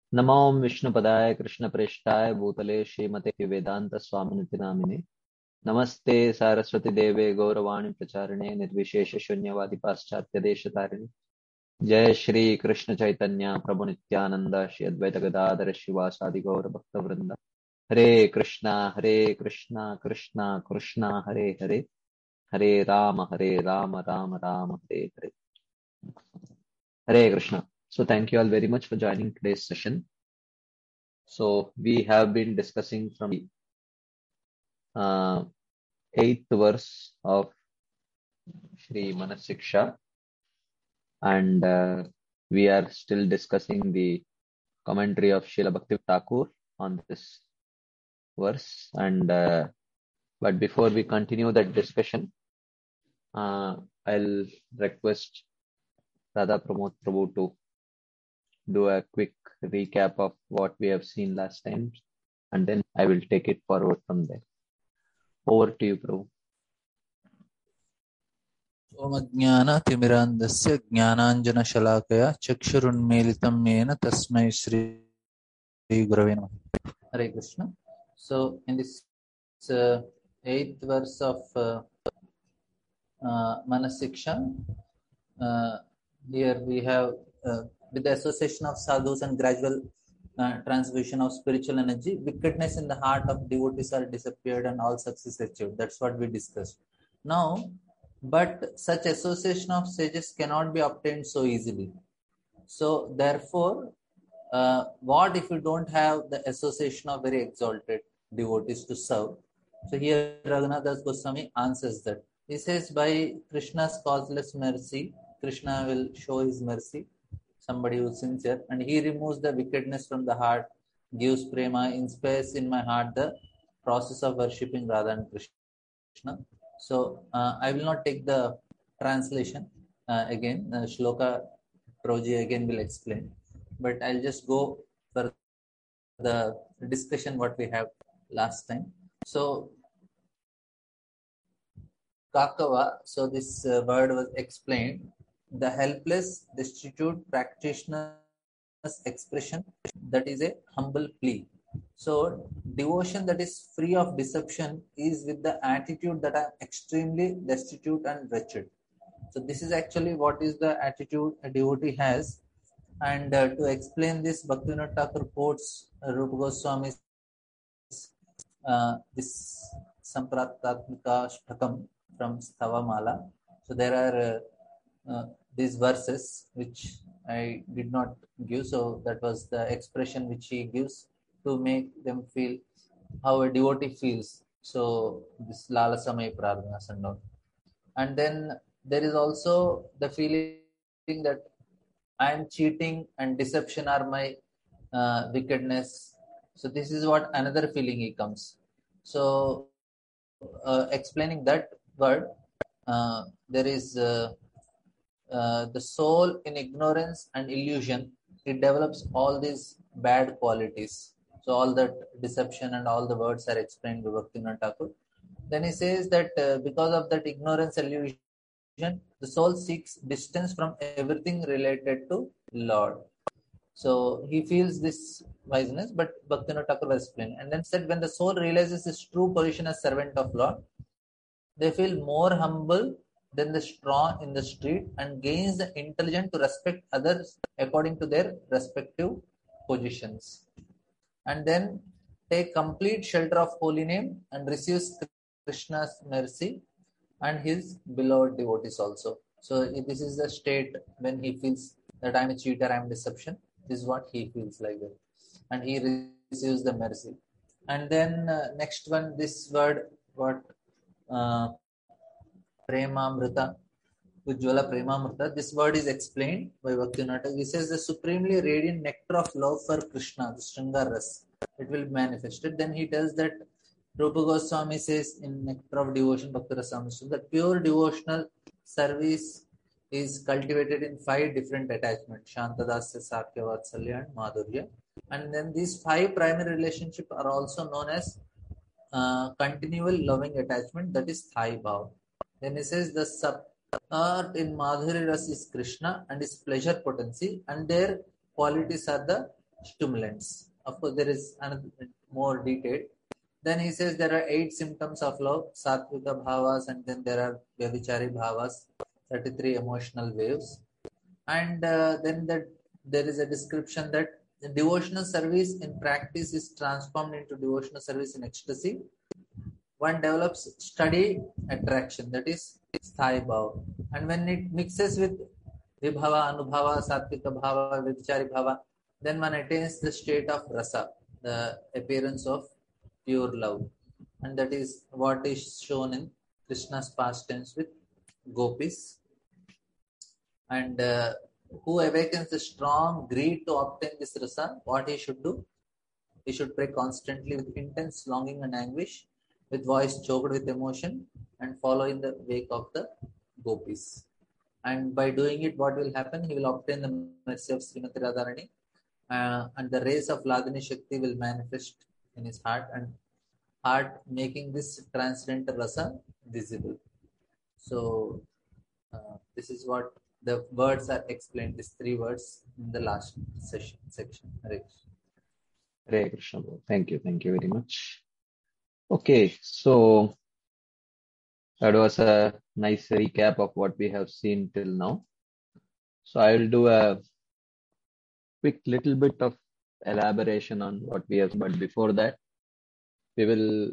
नमो विष्णुपदाय कृष्णप्रेष्ठाय भूतले श्रीमते वेदांत स्वामिनिति नामिने नमस्ते सारस्वती देवे गौरवाणी प्रचारिणे निर्विशेष शून्यवादी पाश्चात्य देशतारिणे जय श्री कृष्ण चैतन्य प्रभु नित्यानंद श्री अद्वैत गदाधर शिवासादि गौर भक्त वृंद हरे Krishna Krishna Krishna Hare Hare Hare Ram Ram Ram Hare Hare. Hare Krishna. So thank you all very much for joining today's session. So we have been discussing from the eighth verse of Shri Manasiksha, and we are still discussing the commentary of Srila Bhakti Thakur on this verse. And but before we continue that discussion, I'll request Radha Pramod Prabhu to do a quick recap of what we have seen last time, and then I will take it forward from there. Over to you, Prabhu. ओमज्ञानतिमिरान्धस्य ज्ञानाञ्जनशलाकया चक्षुरुन्मीलितं येन तस्मै श्रीगुरवे नमः. Hare Krishna. So in this eighth verse of Manasiksha, here we have with the association of sadhus and gradual transmission of spiritual energy, wickedness in the heart of devotees are disappeared and all success achieved. That's what we discussed. Now, but such association of sages cannot be obtained so easily. So therefore, what if you don't have the association of very exalted devotees to serve? So here Raghunath Das Goswami answers that. He says, by Krishna's causeless mercy, Krishna will show his mercy, somebody who is sincere, and he removes the wickedness from the heart, gives prema, inspires in my heart the process of worshipping Radha and Krishna. So I will not take the translation again. Shloka Proji again will explain, but I'll just go for the discussion what we have last time. So Kakava, so this word was explained, the helpless, destitute practitioner's expression, that is a humble plea. So devotion that is free of deception is with the attitude that I am extremely destitute and wretched. So this is actually what is the attitude a devotee has. And to explain this, Bhaktivinoda Thakur quotes Rupa Goswami's this Sampratatmika Shtakam from Stavamala. So there are these verses which I did not give. So that was the expression which he gives to make them feel how a devotee feels. So this Lalasamay Pradhanas and all. And then there is also the feeling that I am cheating and deception are my wickedness. So this is what another feeling he comes. So explaining that word, there is the soul in ignorance and illusion. It develops all these bad qualities. So all that deception and all the words are explained by Bhaktivinoda Thakur. Then he says that because of that ignorance illusion, the soul seeks distance from everything related to Lord. So he feels this wiseness, but Bhaktivinoda Thakur was explained. And then said, when the soul realizes his true position as servant of Lord, they feel more humble than the straw in the street and gains the intelligence to respect others according to their respective positions. And then take complete shelter of holy name and receives Krishna's mercy and his beloved devotees also. So this is the state when he feels that I am a cheater, I am deception. This is what he feels like that. And he receives the mercy. And then next one, this word, what Premamrita, Ujjvala Premamrita, this word is explained by Bhaktivinoda. He says the supremely radiant nectar of love for Krishna, the Shringar Ras, it will be manifested. Then he tells that Rupa Goswami says in Nectar of Devotion, Bhakti Rasamrita, that pure devotional service is cultivated in 5 different attachments: Shantadasya, Sakya, Vatsalya, and Madhurya. And then these 5 primary relationships are also known as continual loving attachment, that is Thai Bhav. Then he says the sub in Madhurya Ras is Krishna and his pleasure potency, and their qualities are the stimulants. Of course, there is another more detailed. Then he says there are 8 symptoms of love, Satvika bhavas, and then there are Vyavichari bhavas, 33 emotional waves. And then there is a description that the devotional service in practice is transformed into devotional service in ecstasy. One develops steady attraction, that is sthai bhava. And when it mixes with vibhava, anubhava, sattvika bhava, vichari bhava, then one attains the state of rasa, the appearance of pure love. And that is what is shown in Krishna's pastimes with gopis. And who awakens the strong greed to obtain this rasa, what he should do? He should pray constantly with intense longing and anguish, with voice choked with emotion, and follow in the wake of the gopis. And by doing it, what will happen? He will obtain the mercy of Srimati Radharani, and the rays of Lagini Shakti will manifest in his heart, and heart making this transcendental rasa visible. So, this is what the words are explained, these 3 words in the last section. Hare Krishna. Hare Krishna. Thank you very much. Okay, so that was a nice recap of what we have seen till now. So I will do a quick little bit of elaboration on what we have, but before that, we will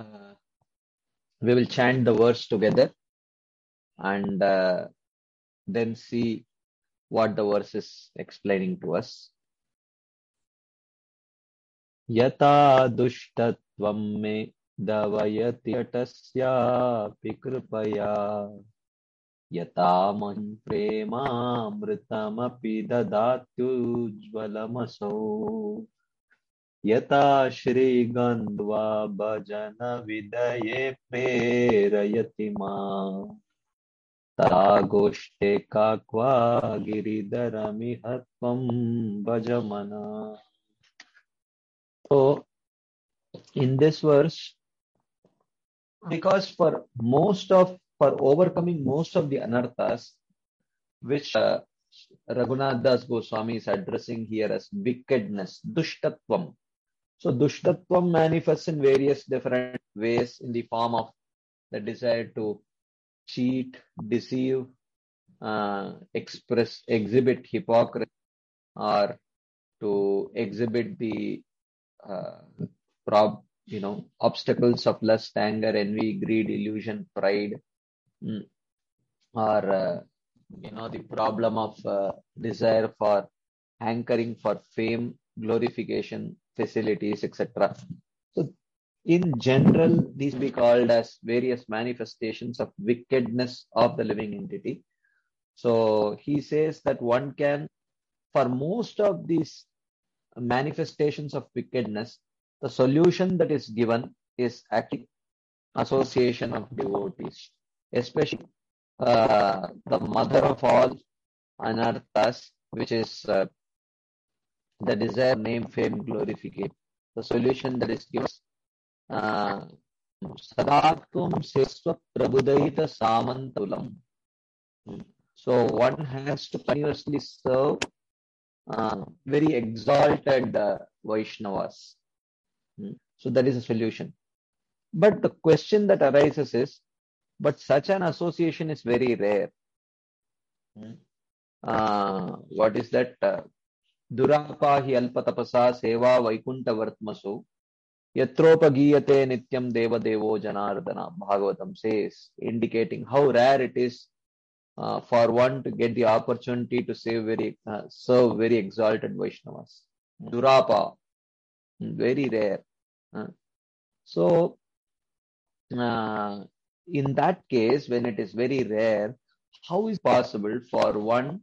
chant the verse together and then see what the verse is explaining to us. Yata dushtatvam me davayati atasyapi kripaya yata man prema amritamapi dadatujvalamasau yata shri gandva bhajana vidaye prerayati ma taragoshte kakva giridharamihatvam bhajamana. So, in this verse, because for overcoming most of the anarthas, which Raghunath Das Goswami is addressing here as wickedness, dushtatvam. So, dushtatvam manifests in various different ways in the form of the desire to cheat, deceive, exhibit hypocrisy, or to exhibit the obstacles of lust, anger, envy, greed, illusion, pride, or the problem of desire for hankering for fame, glorification, facilities, etc. So, in general, these be called as various manifestations of wickedness of the living entity. So, he says that one can, for most of these manifestations of wickedness, the solution that is given is actually association of devotees, especially the mother of all anarthas, which is the desire, name, fame, glorification. The solution that is given Sadatvam Seswa Prabhudaita Samantulam. So one has to continuously serve very exalted Vaishnavas. So that is a solution. But the question that arises is, but such an association is very rare. What is that? Durapa hi alpatapasa seva vaikunta vartmasu yatropagiyate nityam deva devo janardana. Bhagavatam says, indicating how rare it is for one to get the opportunity to serve very exalted Vaishnavas. Durapa, very rare. So, in that case, when it is very rare, how is it possible for one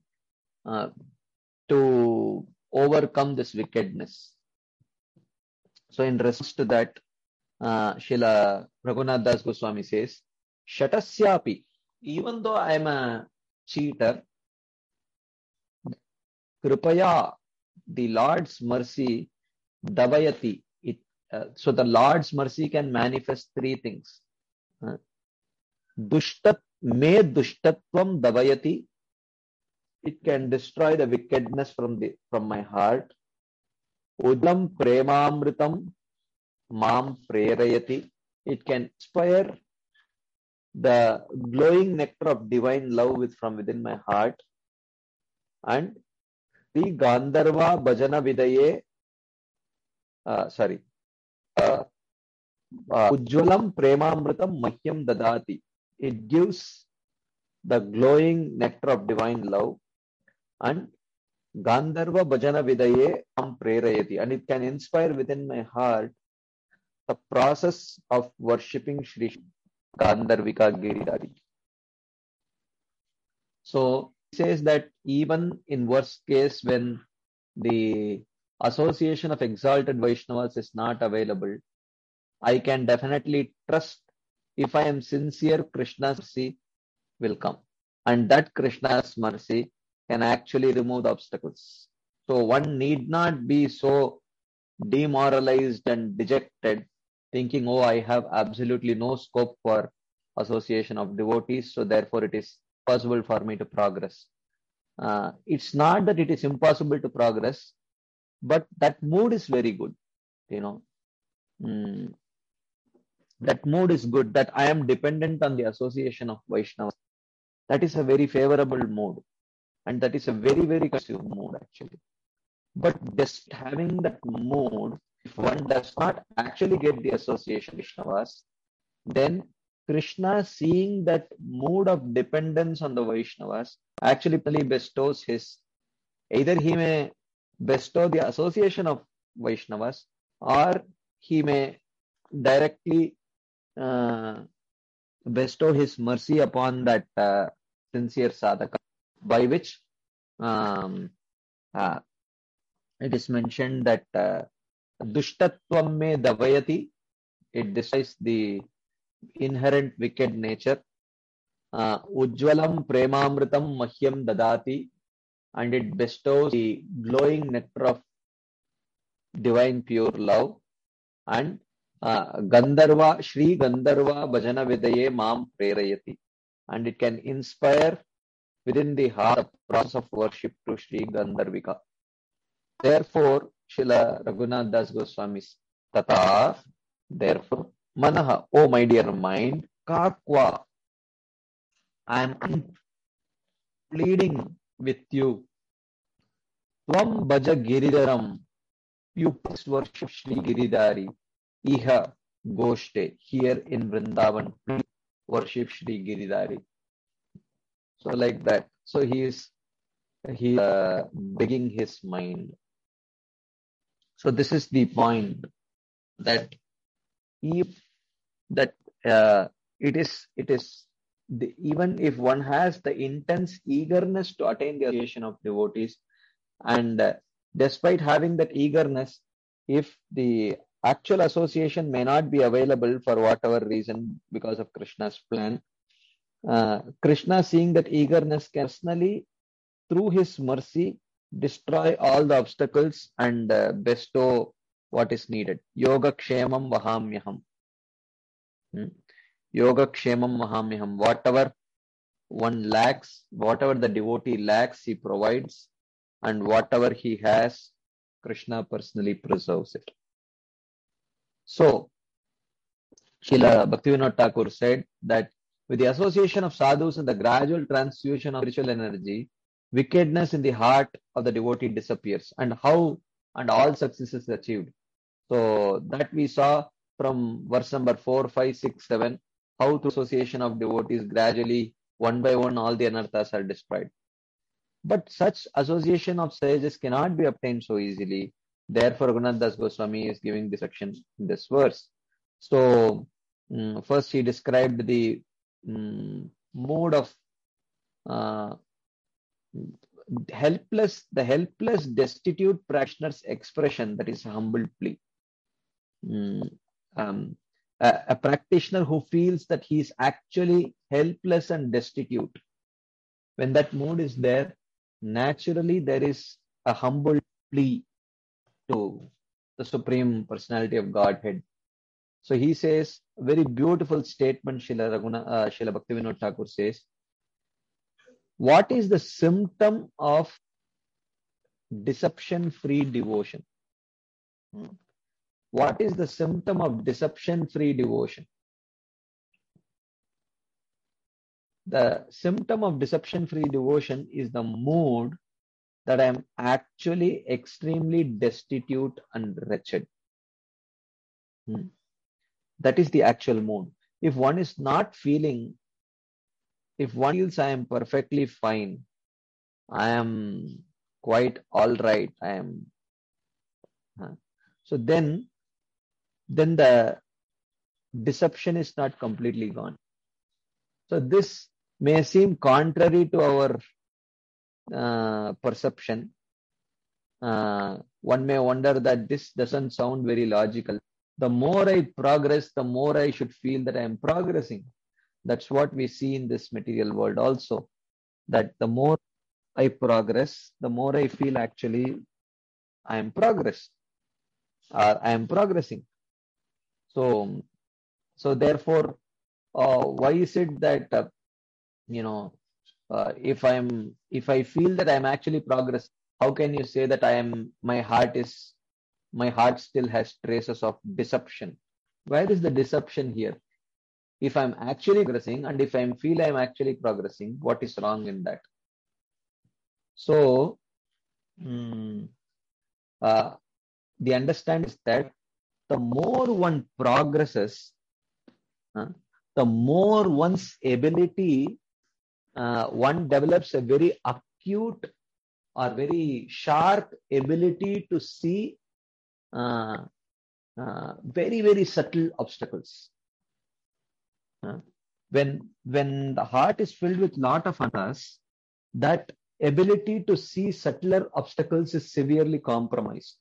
to overcome this wickedness? So, in response to that, Srila Raghunath Das Goswami says, Shatasyapi, even though I am a cheater, Kripaya, the Lord's mercy, Davayati. So the Lord's mercy can manifest 3 things. Dushtatvam Davayati. It can destroy the wickedness from my heart. Udlam premamritam mam prerayati. It can inspire the glowing nectar of divine love from within my heart. And the Gandharva Bhajana Vidaye, Ujjwalam Premamritam Mahyam Dadati. It gives the glowing nectar of divine love. And Gandharva Bhajana Vidaye Am Prerayati. And it can inspire within my heart the process of worshipping Sri Gandharvika Giridhari. So he says that even in worst case, when the association of exalted Vaishnavas is not available, I can definitely trust if I am sincere, Krishna's mercy will come. And that Krishna's mercy can actually remove the obstacles. So one need not be so demoralized and dejected, thinking, oh, I have absolutely no scope for association of devotees, so therefore it is possible for me to progress. It's not that it is impossible to progress, but that mood is very good, that mood is good, that I am dependent on the association of Vaishnavas. That is a very favorable mood, and that is a very, very conducive mood actually. But just having that mood, if one does not actually get the association of Vaishnavas, then Krishna, seeing that mood of dependence on the Vaishnavas, actually bestows either he may bestow the association of Vaishnavas, or he may directly bestow his mercy upon that sincere sadhaka, by which it is mentioned that dushtatvam me davayati, it destroys the inherent wicked nature. Ujjwalam premamritam mahyam dadati, and it bestows the glowing nectar of divine pure love. And Gandharva, Shri Gandharva Bhajana Vidaye Mam Prerayati, and it can inspire within the heart the process of worship to Shri Gandharvika. Therefore, Srila Raghunath Das Goswami Tata, therefore, Manaha, oh my dear mind, Kakwa, I am pleading with you. Tvam Bhaja Giridharam, you please worship Shri Giridhari. Iha Goshte, here in Vrindavan, please worship Shri Giridhari. So like that. So he is begging his mind. So this is the point, that it is even if one has the intense eagerness to attain the association of devotees, and despite having that eagerness, if the actual association may not be available for whatever reason because of Krishna's plan, Krishna, seeing that eagerness, can personally, through his mercy, destroy all the obstacles and bestow what is needed. Yoga kshemam vahamyaham. Yoga kshemam vahamyaham. Whatever one lacks, whatever the devotee lacks, he provides, and whatever he has, Krishna personally preserves it. So, Srila Bhaktivinoda Thakur said that with the association of sadhus and the gradual transfusion of spiritual energy, wickedness in the heart of the devotee disappears. And how and all success is achieved. So that we saw from verse number 4, 5, 6, 7, how through association of devotees gradually, one by one, all the anarthas are destroyed. But such association of sages cannot be obtained so easily. Therefore, Raghunath Das Goswami is giving this section in this verse. So, first he described the mode of the helpless, destitute practitioner's expression, that is a humble plea. A practitioner who feels that he is actually helpless and destitute. When that mood is there, naturally there is a humble plea to the Supreme Personality of Godhead. So he says, a very beautiful statement, Srila Bhaktivinoda Thakur says, what is the symptom of deception-free devotion? What is the symptom of deception-free devotion? The symptom of deception-free devotion is the mood that I am actually extremely destitute and wretched. That is the actual mood. If one is not feeling, if one feels I am perfectly fine, I am quite all right, I am. So then the deception is not completely gone. So this may seem contrary to our perception. One may wonder that this doesn't sound very logical. The more I progress, the more I should feel that I am progressing. That's what we see in this material world also. That the more I progress, the more I feel actually I am progressing. So therefore, why is it that if I feel that I'm actually progressing, how can you say that my heart still has traces of deception? Where is the deception here? If I'm actually progressing and if I feel I'm actually progressing, what is wrong in that? So the understanding is that the more one progresses, the more one's ability, one develops a very acute or very sharp ability to see very, very subtle obstacles. When the heart is filled with lot of anas, that ability to see subtler obstacles is severely compromised.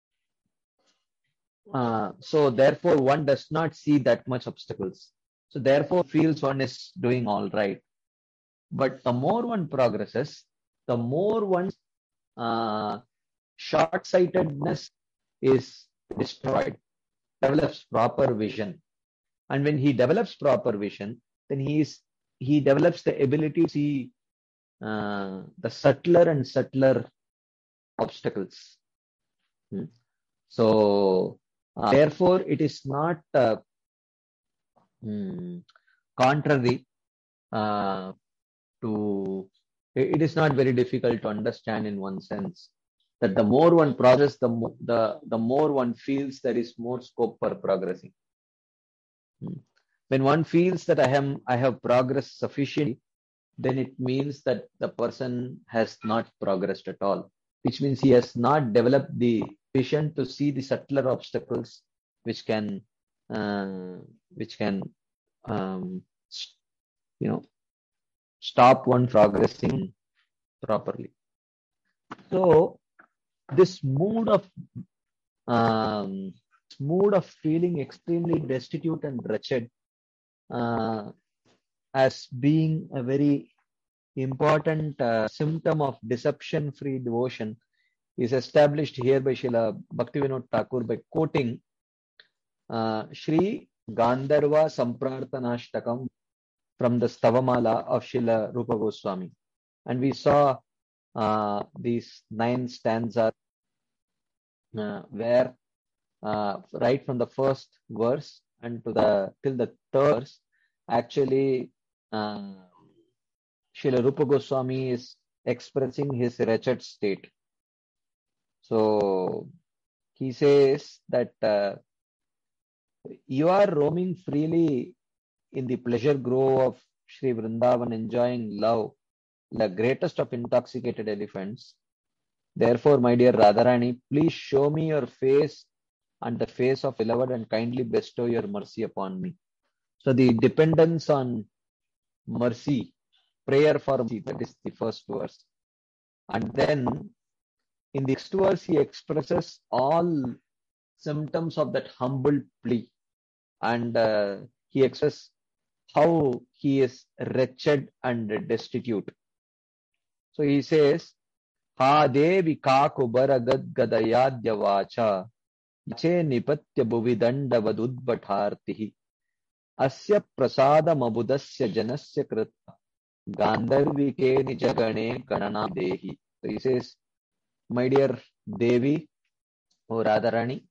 So therefore, one does not see that much obstacles. So therefore, feels one is doing all right. But the more one progresses, the more one's short-sightedness is destroyed, develops proper vision. And when he develops proper vision, then he develops the ability to see the subtler and subtler obstacles. So therefore, it is not contrary it is not very difficult to understand in one sense that the more one progresses, the more one feels there is more scope for progressing. When one feels that I have progressed sufficiently, then it means that the person has not progressed at all, which means he has not developed the vision to see the subtler obstacles which can stop one progressing properly. So this mood of feeling extremely destitute and wretched as being a very important symptom of deception-free devotion is established here by Srila Bhaktivinoda Thakur by quoting Shri Gandharva Samprarthanashtakam from the Stavamala of Srila Rupa Goswami. And we saw these 9 stanzas where right from the first verse and till the third verse, actually Srila Rupa Goswami is expressing his wretched state. So he says that you are roaming freely in the pleasure grove of Sri Vrindavan, enjoying love, the greatest of intoxicated elephants. Therefore, my dear Radharani, please show me your face and the face of beloved and kindly bestow your mercy upon me. So the dependence on mercy, prayer for mercy, that is the first verse. And then in the next verse, he expresses all symptoms of that humble plea. And he expresses how he is wretched and destitute. So he says, Ha devi kakubara gadgadayadya vacha yache nipatya bhuvidanda vadudbhathartihi asya prasada mabudasya janasya krita gandharvike nijagane ganana dehi. So he says, my dear Devi, O Radharani,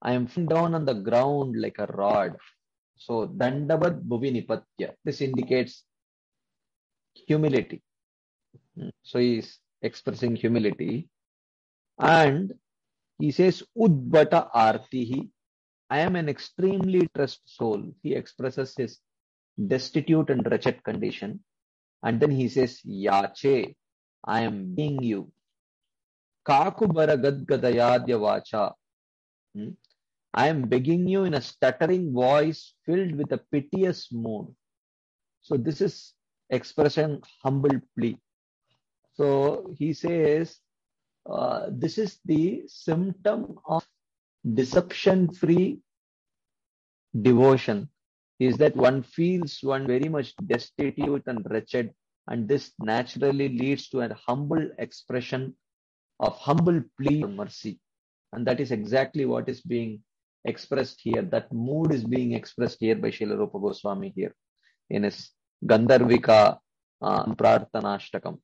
I am falling down on the ground like a rod. So Dandavat Bhuvi Nipatya. This indicates humility. So he is expressing humility. And he says, Udbata Artihi. I am an extremely distressed soul. He expresses his destitute and wretched condition. And then he says, Yache, I am begging you. Kakubara Gadgadayadya Vacha. I am begging you in a stuttering voice filled with a piteous mood. So this is expression humble plea. So he says, this is the symptom of deception-free devotion, is that one feels one very much destitute and wretched, and this naturally leads to a humble expression of humble plea for mercy. And that is exactly what is being expressed here. That mood is being expressed here by Srila Rupa Goswami here in his Gandharvika Prarthanashtakam.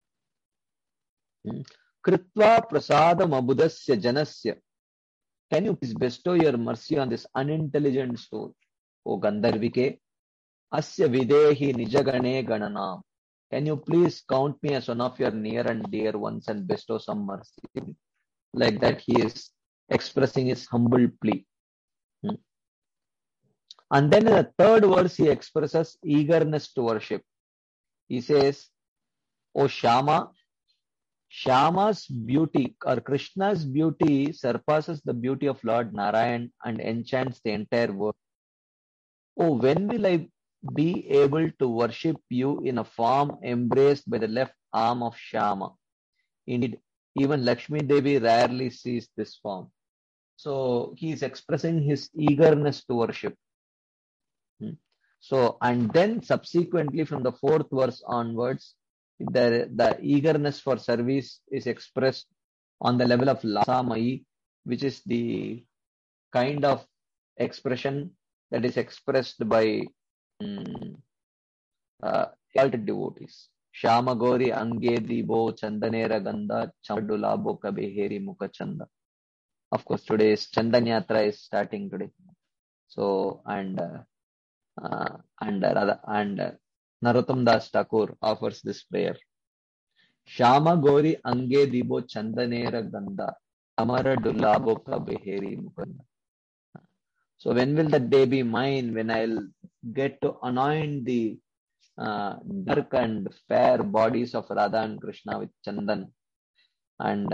Kritva prasadam abudasya janasya. Can you please bestow your mercy on this unintelligent soul, O Gandharvike? Asya videhi nijagane gananam. Can you please count me as one of your near and dear ones and bestow some mercy? Like that, he is expressing his humble plea. And then in the third verse, he expresses eagerness to worship. He says, O Shama, Shama's beauty or Krishna's beauty surpasses the beauty of Lord Narayan and enchants the entire world. Oh, when will I be able to worship you in a form embraced by the left arm of Shama? Indeed, even Lakshmi Devi rarely sees this form. So he is expressing his eagerness to worship. So, and then subsequently from the fourth verse onwards, the eagerness for service is expressed on the level of Lasamai, which is the kind of expression that is expressed by exalted devotees. Shama Gori Ange Dibo Chandanera Ganda Chamadulabo Kabeheri Mukha Chanda. Of course, today's Chandan Yatra is starting today. So, and Narottam Das Thakur offers this prayer. Shama Gori Ange Dibo Chandanera Ganda Amara Dullabo Kabeheri Mukanda. So when will that day be mine, when I'll get to anoint the dark and fair bodies of Radha and Krishna with Chandan and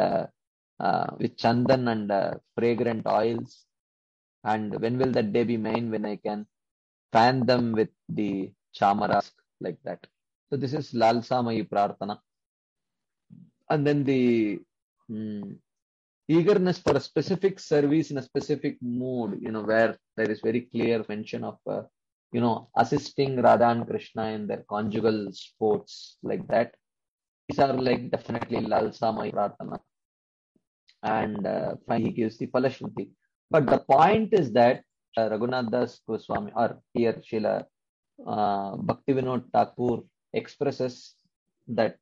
fragrant oils? And when will that day be mine, when I can fan them with the chamaras like that? So this is Lalsamayi Prarthana. And then the eagerness for a specific service in a specific mood, where there is very clear mention of, assisting Radha and Krishna in their conjugal sports like that. These are like definitely Lalsamai Prarthana. And finally he gives the Falashruti. But the point is that Raghunath Das Goswami, or here Srila Bhaktivinoda Thakur expresses that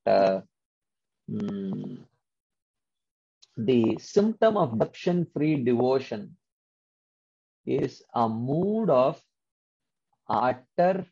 the symptom of deception-free devotion is a mood of utter,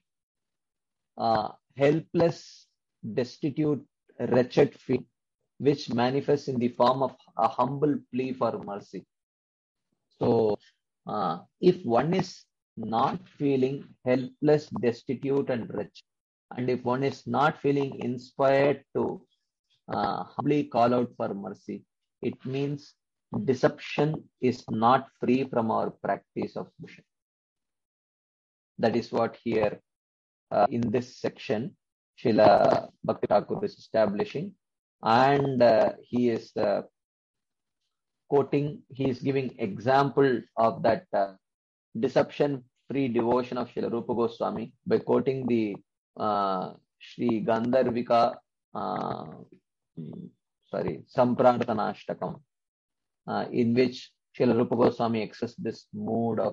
helpless, destitute, wretched feeling, which manifests in the form of a humble plea for mercy. So, if one is not feeling helpless, destitute, and wretched, and if one is not feeling inspired to humbly call out for mercy, it means deception is not free from our practice of devotion. That is what here in this section Srila Bhakti Thakur is establishing, and he is quoting, he is giving example of that deception-free devotion of Srila Rupa Goswami by quoting the Sri Gandharvika Samprarthanashtakam, in which Srila Rupa Goswami expresses this mood of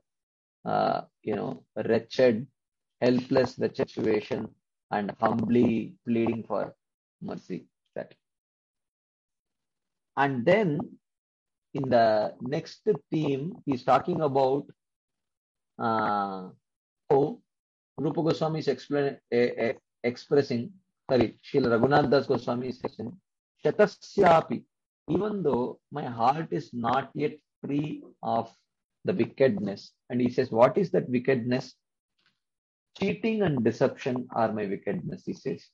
wretched, helpless, wretched situation and humbly pleading for mercy. That. And then in the next theme, he's talking about how Rupa Goswami is expressing, Srila Raghunath Das Goswami is saying, Shatasyapi, even though my heart is not yet free of the wickedness. And he says, what is that wickedness? Cheating and deception are my wickedness, he says.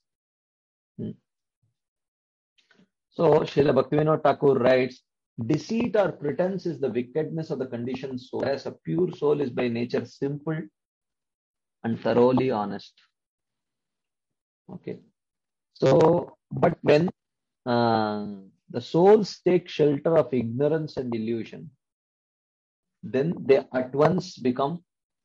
So, Srila Bhaktivinoda Thakur writes, deceit or pretense is the wickedness of the conditioned soul, whereas a pure soul is by nature simple and thoroughly honest. Okay. So, but when the souls take shelter of ignorance and illusion, then they at once become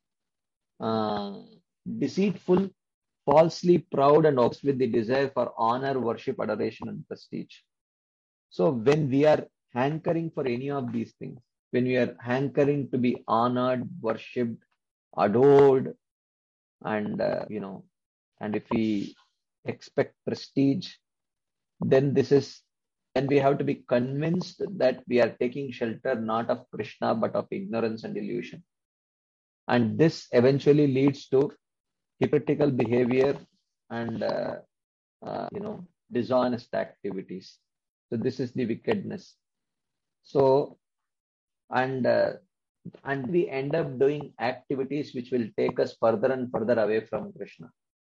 deceitful, falsely proud, and obsessed with the desire for honor, worship, adoration, and prestige. So when we are hankering for any of these things, when we are hankering to be honored, worshipped, adored, and and if we expect prestige, then we have to be convinced that we are taking shelter not of Krishna but of ignorance and illusion. And this eventually leads to hypocritical behavior and dishonest activities. So this is the wickedness. So and we end up doing activities which will take us further and further away from Krishna.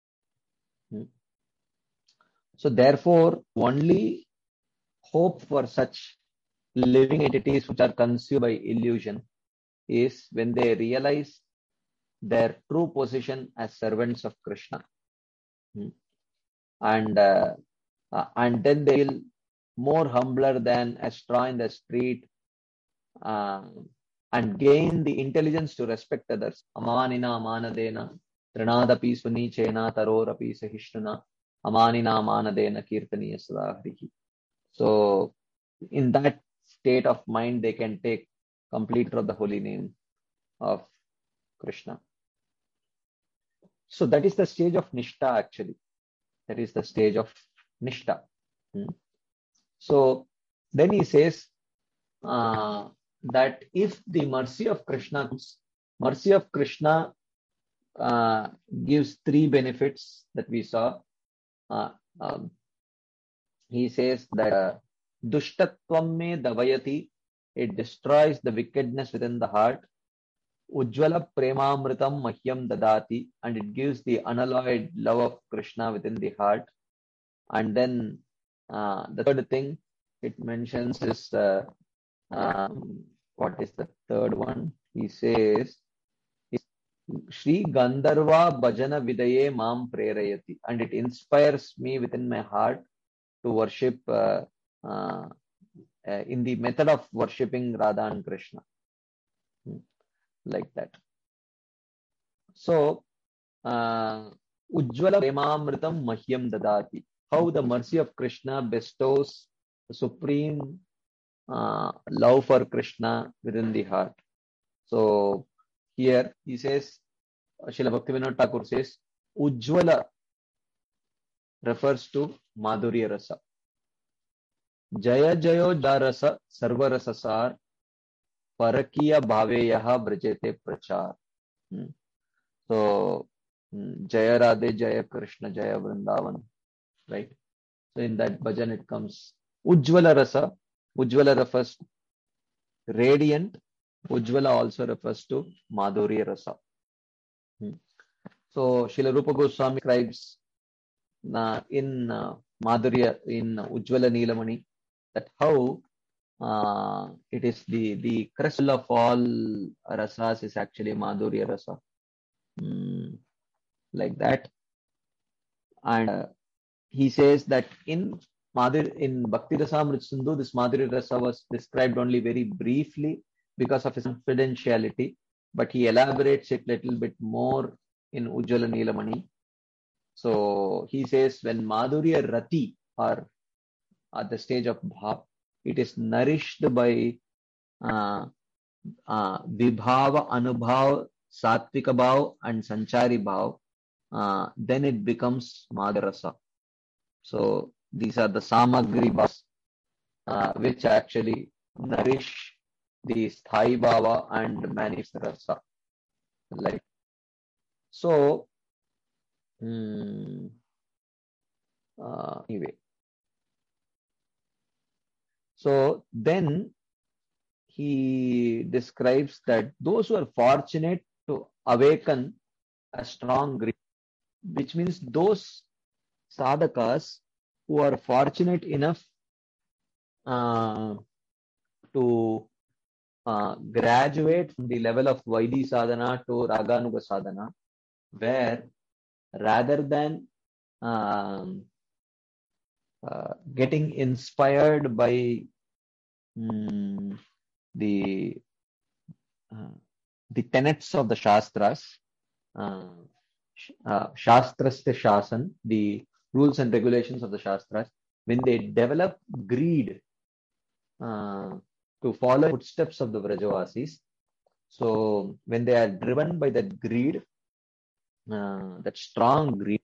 So therefore, only hope for such living entities which are consumed by illusion is when they realize their true position as servants of Krishna. And then they will more humbler than a straw in the street, and gain the intelligence to respect others. Amanina amanadena, trinadapi sunichena, tarorapi sahishnuna, amanina amanadena kirtaniya sadahrihi. So in that state of mind, they can take complete of the holy name of Krishna. So that is the stage of Nishtha actually. That is the stage of Nishtha. So then he says that if the mercy of Krishna gives three benefits that we saw. He says that Dushtatvam me davayati, it destroys the wickedness within the heart. Ujjvala premamritam mahyam dadati, and it gives the unalloyed love of Krishna within the heart. And then the third thing it mentions is what is the third one? He says Shri Gandharva Bhajana Vidaye Mam Prerayati, and it inspires me within my heart to worship in the method of worshipping Radha and Krishna. Like that. So, Ujjvala Premamritam Mahyam Dadati. How the mercy of Krishna bestows the supreme love for Krishna within the heart. So, here he says, Srila Bhaktivinoda Thakur says, Ujjvala refers to Madhurya Rasa. Jaya Jayo Jarasa Sarva Rasa Sar Parakiya Bhaveyaha Brajete Prachar. So, Jaya Radhe, Jaya Krishna, Jaya Vrindavan. Right? So, in that bhajan it comes Ujjvala Rasa. Ujjvala refers to radiant. Ujjvala also refers to Madhurya Rasa. So, Srila Rupa Goswami describes in Madhurya, in Ujjvala Nilamani, that how it is the crest of all rasas is actually Madhurya Rasa. Like that. And he says that in Bhakti Rasamrita Sindhu, this Madhurya Rasa was described only very briefly because of his confidentiality, but he elaborates it a little bit more in Ujjvala Nilamani. So he says when Madhurya Rati are at the stage of Bhav, it is nourished by Vibhava, Anubhav, Sattvika Bhav and Sanchari Bhav, then it becomes Madhurya Rasa. So these are the Samagri Bhavs which actually nourish the Sthai Bhava and Manif Rasa. Like so. Anyway, so then he describes that those who are fortunate to awaken a strong greed, which means those sadhakas who are fortunate enough to graduate from the level of Vaidhi sadhana to Raganuga sadhana, where rather than getting inspired by the tenets of the Shastras, Shastrasya Shasan, the rules and regulations of the Shastras, when they develop greed to follow footsteps of the Vrajavasis, so when they are driven by that greed, that strong greed,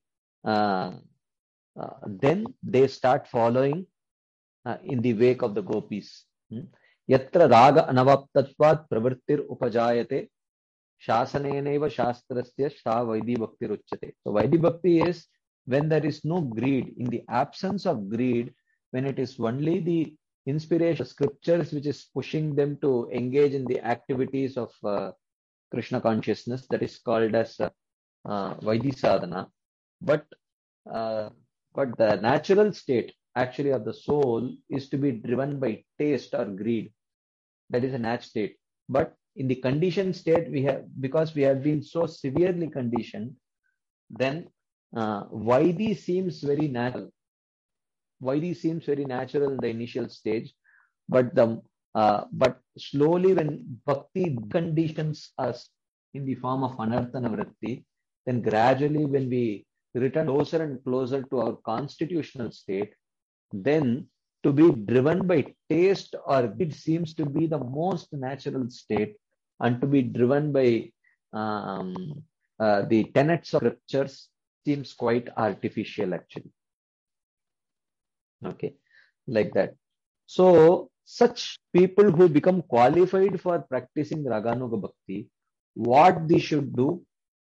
then they start following in the wake of the gopis. Yatra raga anavaptatvat pravrittir upajayate shasaneneva shastrasya sha vaidhi bhakti ruchyate. So vaidhi bhakti is when there is no greed, in the absence of greed, when it is only the inspiration scriptures which is pushing them to engage in the activities of Krishna consciousness, that is called as Vaidhi sadhana. But the natural state actually of the soul is to be driven by taste or greed. That is a natural state. But in the conditioned state, because we have been so severely conditioned, then Vaidhi seems very natural. Vaidhi seems very natural in the initial stage, but slowly when bhakti conditions us in the form of anarthana vritti, then gradually when we return closer and closer to our constitutional state, then to be driven by taste or greed seems to be the most natural state, and to be driven by the tenets of scriptures seems quite artificial actually. Okay, like that. So such people who become qualified for practicing Raganuga Bhakti, what they should do?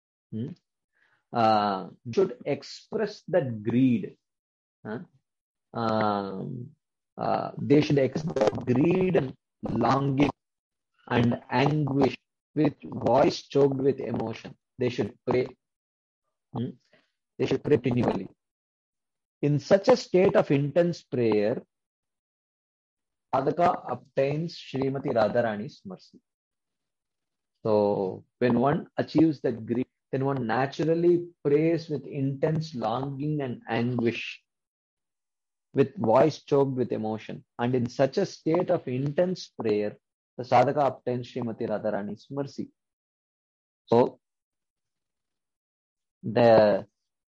Should express that greed. They should express greed and longing and anguish with voice choked with emotion. They should pray. They should pray continually. In such a state of intense prayer, sadhaka obtains Srimati Radharani's mercy. So when one achieves that greed, then one naturally prays with intense longing and anguish, with voice choked with emotion. And in such a state of intense prayer, the sadhaka obtains Srimati Radharani's mercy. So then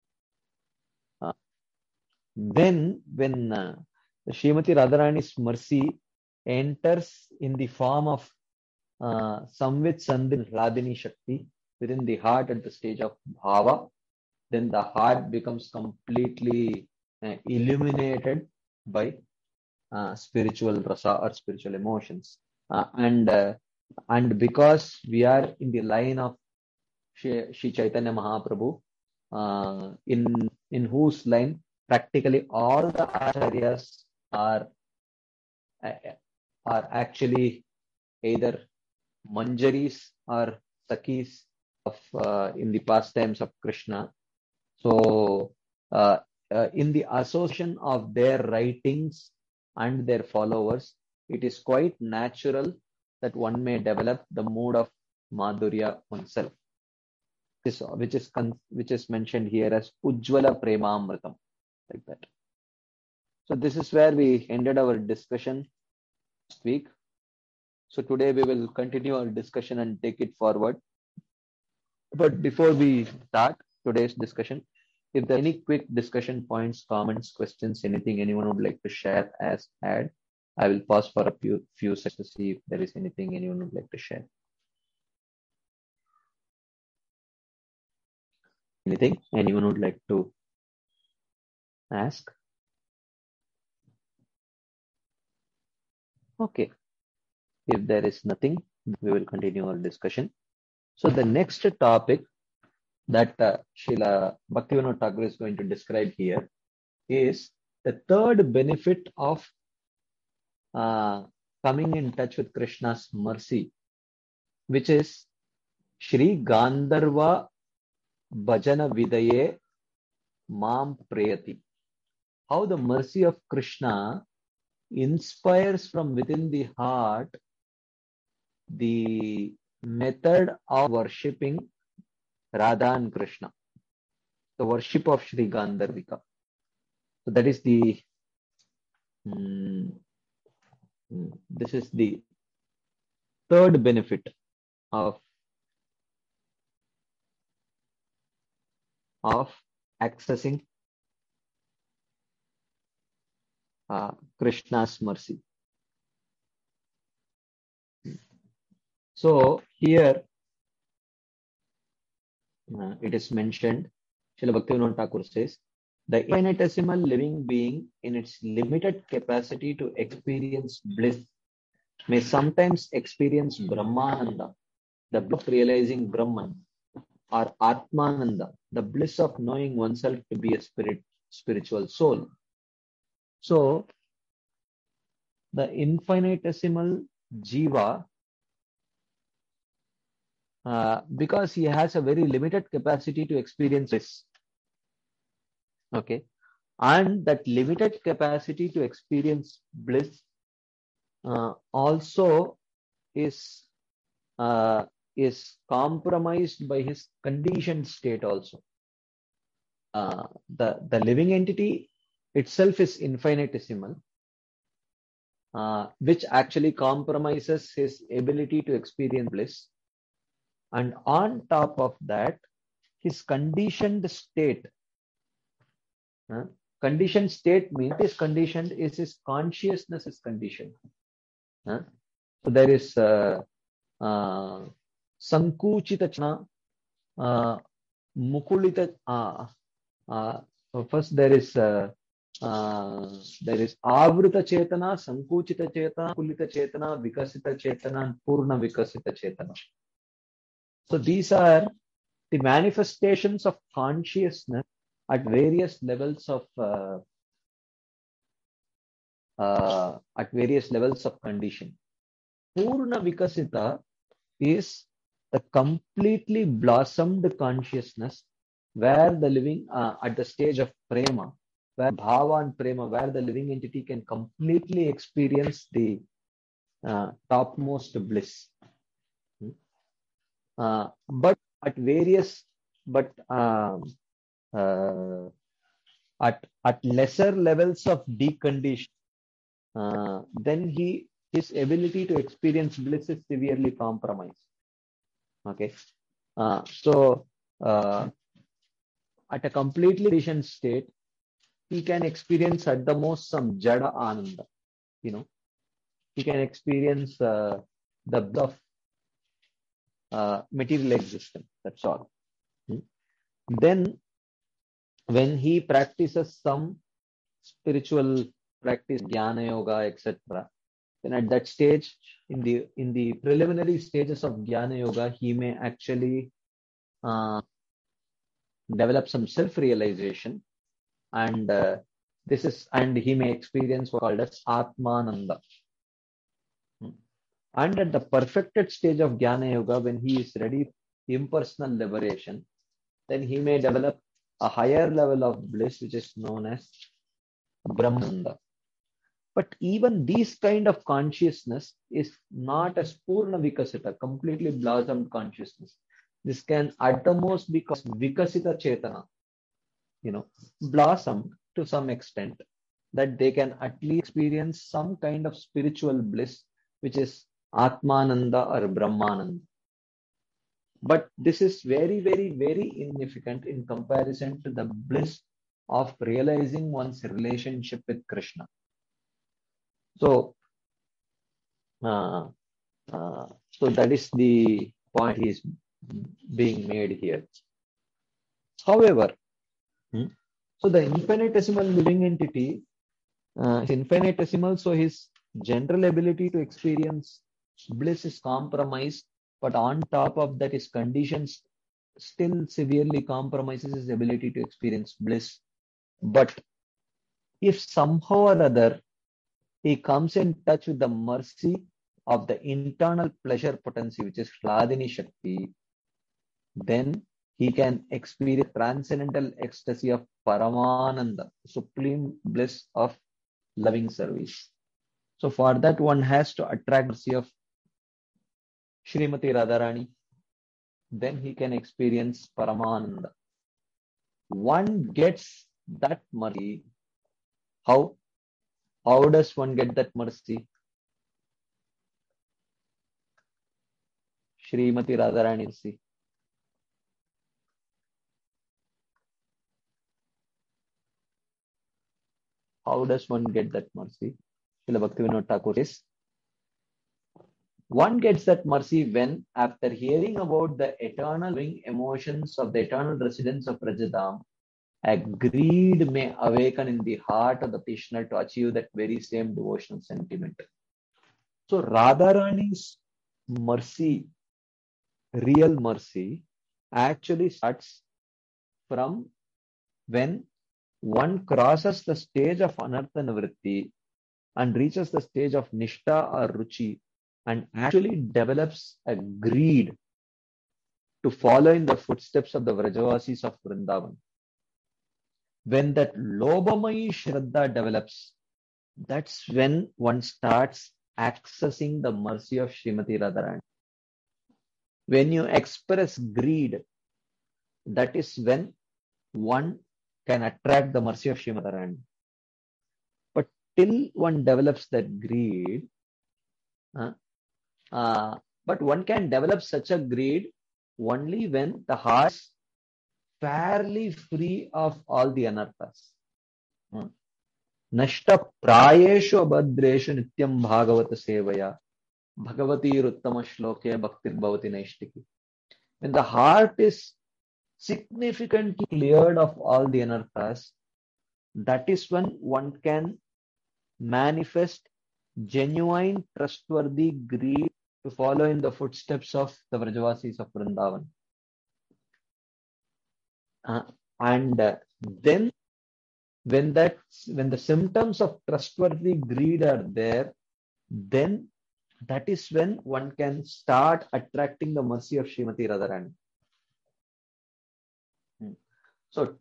when the Srimati Radharani's mercy enters in the form of Samvit Sandhin Hladini Shakti within the heart at the stage of Bhava, then the heart becomes completely illuminated by spiritual rasa or spiritual emotions. And because we are in the line of Shri Chaitanya Mahaprabhu, in whose line practically all the acharyas are actually either manjaris or sakis of in the pastimes of Krishna. So in the association of their writings and their followers, it is quite natural that one may develop the mood of Madhurya oneself, which is mentioned here as Ujjvala Premamritam, like that. So this is where we ended our discussion last week. So today we will continue our discussion and take it forward. But before we start today's discussion, if there are any quick discussion points, comments, questions, anything anyone would like to share as add, I will pause for a few seconds to see if there is anything anyone would like to share. Anything anyone would like to ask? Okay. If there is nothing, we will continue our discussion. So the next topic that Srila Bhaktivinoda Thakur is going to describe here is the third benefit of coming in touch with Krishna's mercy, which is Shri Gandharva Bhajana Vidaye Mam Prayati. How the mercy of Krishna inspires from within the heart the method of worshipping Radha and Krishna, the worship of Shri Gandharvika. So that is the this is the third benefit of accessing Krishna's mercy. So here it is mentioned, Srila Bhaktivinoda Thakur says, the infinitesimal living being in its limited capacity to experience bliss may sometimes experience Brahmananda, the bliss of realizing Brahman, or Atmananda, the bliss of knowing oneself to be a spiritual soul. So, the infinitesimal Jiva, because he has a very limited capacity to experience this, okay, and that limited capacity to experience bliss also is compromised by his conditioned state also. The living entity itself is infinitesimal, which actually compromises his ability to experience bliss. And on top of that, his conditioned state. Conditioned state means is conditioned is his consciousness is conditioned. So there is Sankuchita Chana, Mukulita. First there is Avruta Chetana, Sankuchita Chetana, Mukulita Chetana, Vikasita Chetana, and Purna Vikasita Chetana. So these are the manifestations of consciousness at various levels of condition. Purna Vikasita is the completely blossomed consciousness where the living at the stage of prema, where bhava and prema, where the living entity can completely experience the topmost bliss. But at lesser levels of decondition, then his ability to experience bliss is severely compromised. Okay, so at a completely conditioned state, he can experience at the most some jada ananda. He can experience the bliss of material existence. That's all. Then, when he practices some spiritual practice, jnana yoga, etc., then at that stage, in the preliminary stages of jnana yoga, he may actually develop some self-realization, and he may experience what's called as Atmananda. And at the perfected stage of Jnana Yoga, when he is ready for impersonal liberation, then he may develop a higher level of bliss, which is known as Brahmananda. But even this kind of consciousness is not as Purna Vikasita, completely blossomed consciousness. This can at the most be called Vikasita Chetana, blossomed to some extent, that they can at least experience some kind of spiritual bliss, which is Atmananda or Brahmananda. But this is very, very, very insignificant in comparison to the bliss of realizing one's relationship with Krishna. So that is the point he is being made here. However, so the infinitesimal living entity is infinitesimal, so his general ability to experience bliss is compromised, but on top of that, his conditions still severely compromises his ability to experience bliss. But if somehow or other he comes in touch with the mercy of the internal pleasure potency, which is Hladini Shakti, then he can experience transcendental ecstasy of Paramananda, supreme bliss of loving service. So for that, one has to attract mercy of Srimati Radharani. Then he can experience Paramananda. One gets that mercy. How? How does one get that mercy? Srimati Radharani mercy. How does one get that mercy? Srila Bhaktivinoda Thakur says, one gets that mercy when, after hearing about the eternal living emotions of the eternal residents of Rajadam, a greed may awaken in the heart of the petitioner to achieve that very same devotional sentiment. So Radharani's mercy, real mercy, actually starts from when one crosses the stage of Anartha Nivritti and reaches the stage of Nishta or Ruchi and actually develops a greed to follow in the footsteps of the Vrajavasis of Vrindavan. When that Lobamayi Shraddha develops, that's when one starts accessing the mercy of Srimati Radharani. When you express greed, that is when one can attract the mercy of Srimati Radharani. But till one develops that greed, but one can develop such a greed only when the heart is fairly free of all the anarthas. Nashta prayeshu abhadreshu nityam bhagavata sevaya bhagavati ruttama shlokya bhaktir bhavati naishtiki. When the heart is significantly cleared of all the anarthas, that is when one can manifest genuine, trustworthy greed to follow in the footsteps of the Vrajavasis of Vrindavan. Then when the symptoms of trustworthy greed are there, then that is when one can start attracting the mercy of Srimati Radharani. So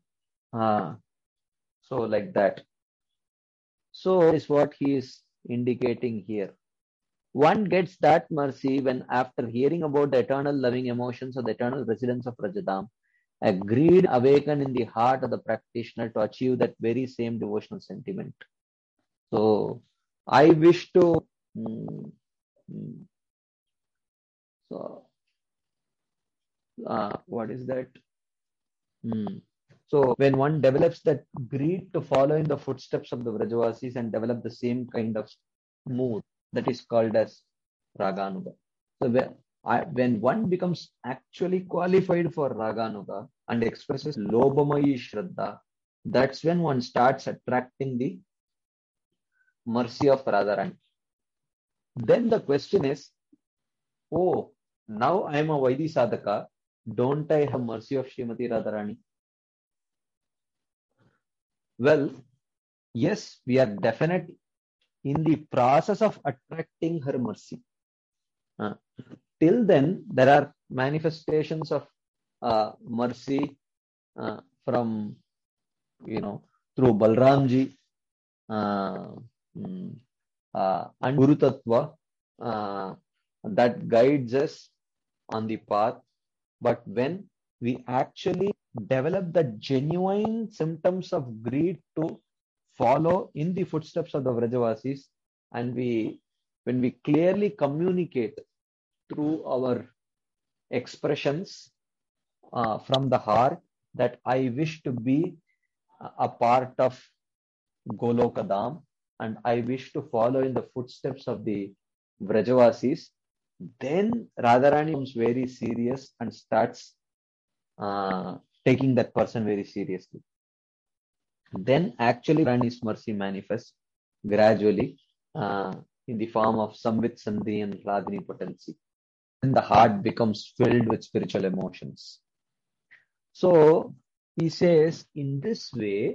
like that. So that is what he is indicating here. One gets that mercy when, after hearing about the eternal loving emotions of the eternal residents of Rajadam, a greed awaken in the heart of the practitioner to achieve that very same devotional sentiment. So I wish to what is that? So when one develops that greed to follow in the footsteps of the Vrajavasis and develop the same kind of mood, that is called as Raganuga. So when one becomes actually qualified for Raganuga and expresses Lobamayi Shraddha, that's when one starts attracting the mercy of Radharani. Then the question is, oh, now I am a Vaidhi Sadhaka, don't I have mercy of Srimati Radharani? Well, yes, we are definite in the process of attracting her mercy. Till then, there are manifestations of mercy from, through Balramji and Guru Tattva that guides us on the path. But when we actually develop the genuine symptoms of greed to follow in the footsteps of the Vrajavasis, and when we clearly communicate through our expressions from the heart that I wish to be a part of Golokadam and I wish to follow in the footsteps of the Vrajavasis, then Radharani becomes very serious and starts taking that person very seriously. Then actually Radharani's mercy manifests gradually in the form of Samvit Sandhi and Hladini potency. Then the heart becomes filled with spiritual emotions. So he says, in this way,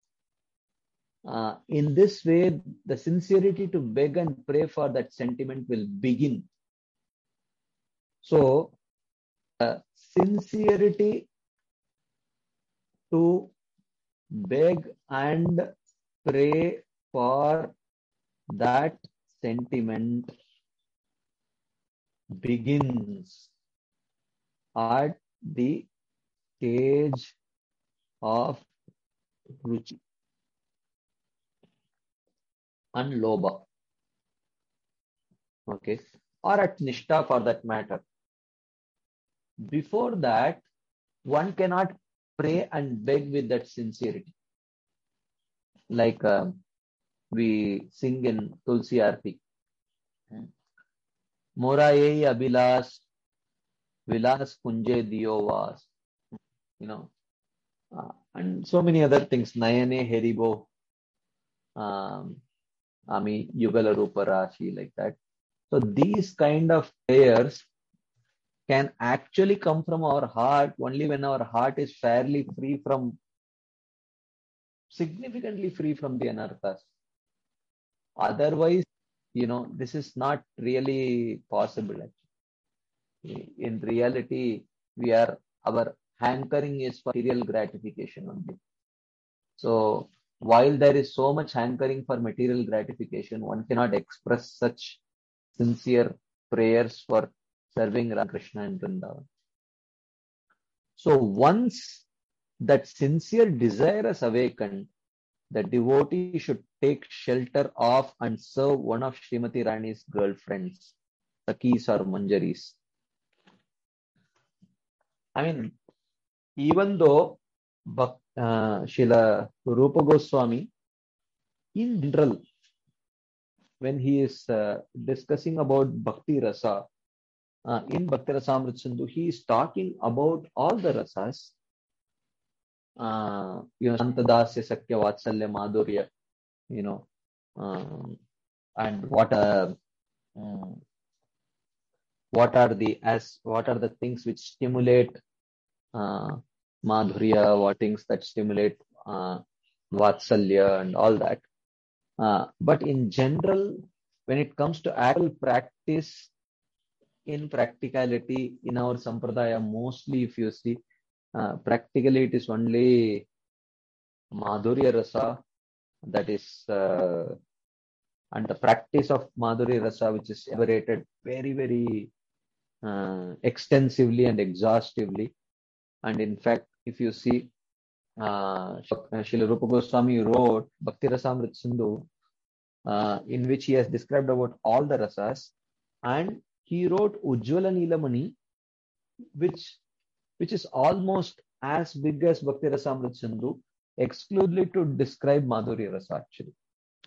the sincerity to beg and pray for that sentiment will begin. So, sincerity to beg and pray for that sentiment begins at the stage of ruchi and lobha, okay, or at nishta for that matter. Before that, one cannot pray and beg with that sincerity. Like we sing in Tulsi Arti. Mora yei abhilas, vilas kunje diyo vas. And so many other things. Nayane heribo, ami yugala rupa rashi, like that. So these kind of prayers can actually come from our heart only when our heart is significantly free from the anarthas. Otherwise, this is not really possible. Actually, in reality, our hankering is for material gratification only. So while there is so much hankering for material gratification, one cannot express such sincere prayers for serving Ramakrishna and Vrindavan. So once that sincere desire is awakened, the devotee should take shelter of and serve one of Srimati Rani's girlfriends, Sakis or Manjaris. I mean, even though Srila Rupa Goswami, in general, when he is discussing about Bhakti Rasa, in Bhakti Rasamrita Sindhu, he is talking about all the rasas, Santadasya, Sakya, Vatsalya, Madhurya, and what are the things which stimulate Madhurya, what things that stimulate Vatsalya and all that. But in general, when it comes to actual practice, in practicality, in our Sampradaya, mostly if you see, practically it is only Madhurya Rasa, that is, and the practice of Madhurya Rasa, which is elaborated very, very extensively and exhaustively. And in fact, if you see, Srila Rupa Goswami wrote Bhakti Rasamrita Sindhu, in which he has described about all the rasas, and he wrote Ujjvala Nilamani, which is almost as big as Bhakti Rasamrita Sindhu, exclusively to describe Madhurya Rasa actually.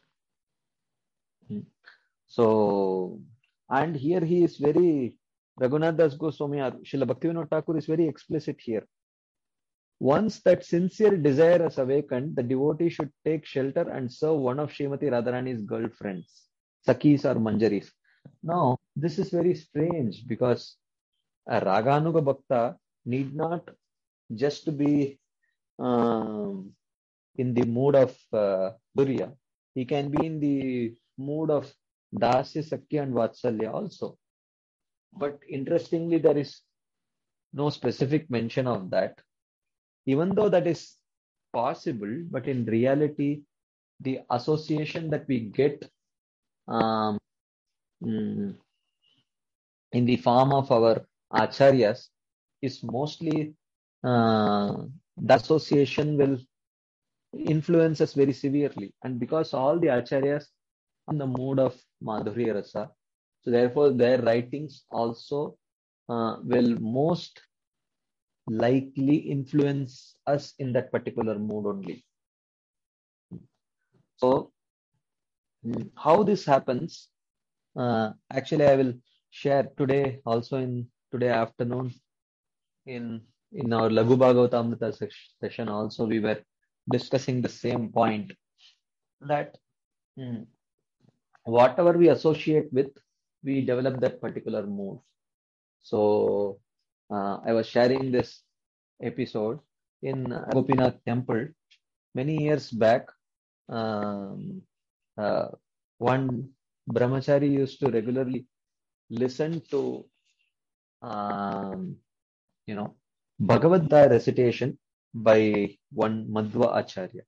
So, and here he is very, Raghunath Das Goswami, Srila Bhaktivinoda Thakur is very explicit here. Once that sincere desire is awakened, the devotee should take shelter and serve one of Srimati Radharani's girlfriends, Sakis or Manjaris. Now, this is very strange because a Raganuga Bhakta need not just be in the mood of Durya. He can be in the mood of Dasya, Sakya and Vatsalya also. But interestingly, there is no specific mention of that. Even though that is possible, but in reality, the association that we get in the form of our acharyas is mostly the association will influence us very severely. And because all the acharyas are in the mood of Madhurya Rasa, so therefore their writings also will most likely influence us in that particular mood only. So, how this happens, actually I will share today also in today afternoon in our Laghu Bhagavatamrita session also we were discussing the same point, that whatever we associate with, we develop that particular mood. So I was sharing this episode in Gopinath temple many years back. Um, uh, one brahmachari used to regularly listen to um, Bhagavad Gita recitation by one Madhva Acharya.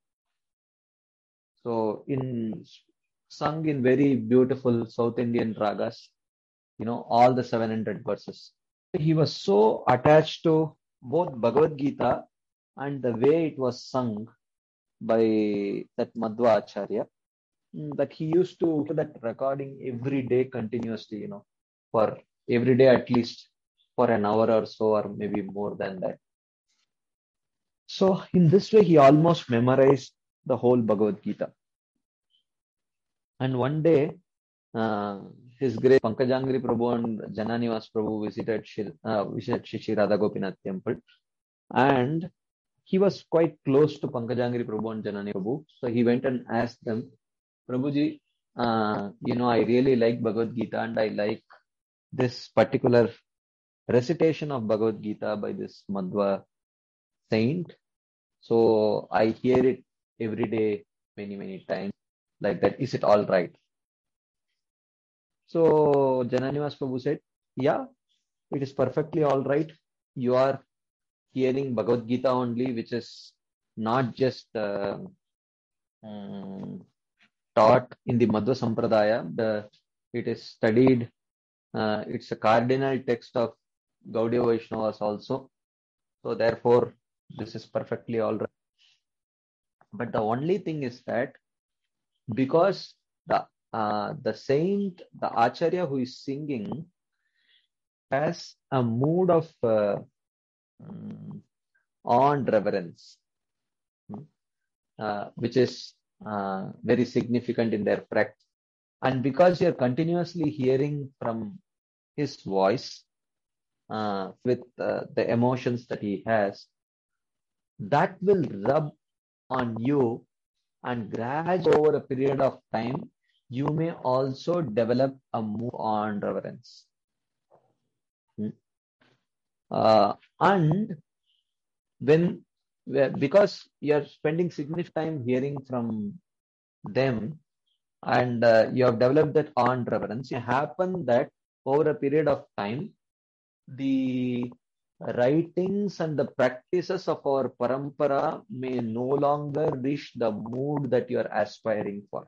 So sung in very beautiful South Indian ragas, all the 700 verses. He was so attached to both Bhagavad Gita and the way it was sung by that Madhva Acharya, that he used to do that recording every day continuously, for every day at least for an hour or so, or maybe more than that. So in this way, he almost memorized the whole Bhagavad Gita. And one day, His Grace Pankajangri Prabhu and Jananivas Prabhu visited Shri Radha Gopinath temple, and he was quite close to Pankajangri Prabhu and Janani Prabhu. So he went and asked them, Prabhuji, I really like Bhagavad Gita, and I like this particular recitation of Bhagavad Gita by this Madhva saint. So I hear it every day, many, many times, like that. Is it all right? So Jananivas Prabhu said, yeah, it is perfectly all right. You are hearing Bhagavad Gita only, which is not just taught in the Madhva Sampradaya. It is studied. It's a cardinal text of Gaudiya Vaishnavas also. So therefore, this is perfectly all right. But the only thing is that because the saint, the Acharya who is singing, has a mood of awe and reverence, which is very significant in their practice. And because you're continuously hearing from his voice with the emotions that he has, that will rub on you, and gradually over a period of time, you may also develop a mood on reverence. And because you're spending significant time hearing from them, and you have developed that on reverence, it happen that over a period of time, the writings and the practices of our parampara may no longer reach the mood that you are aspiring for.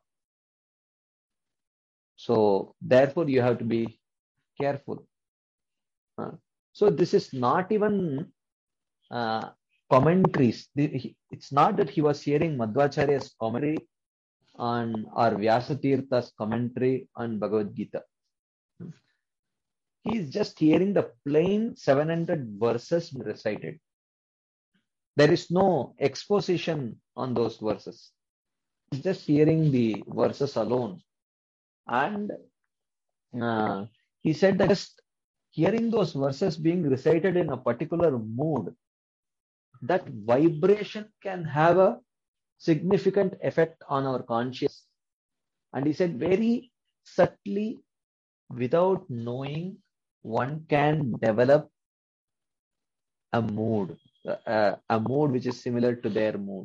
So therefore, you have to be careful. So this is not even commentaries. It's not that he was hearing Madhvacharya's commentary on, or Vyasatirtha's commentary on Bhagavad Gita. He is just hearing the plain 700 verses recited. There is no exposition on those verses. He's just hearing the verses alone. And he said that just hearing those verses being recited in a particular mood, that vibration can have a significant effect on our consciousness. And he said very subtly, without knowing, one can develop a mood which is similar to their mood.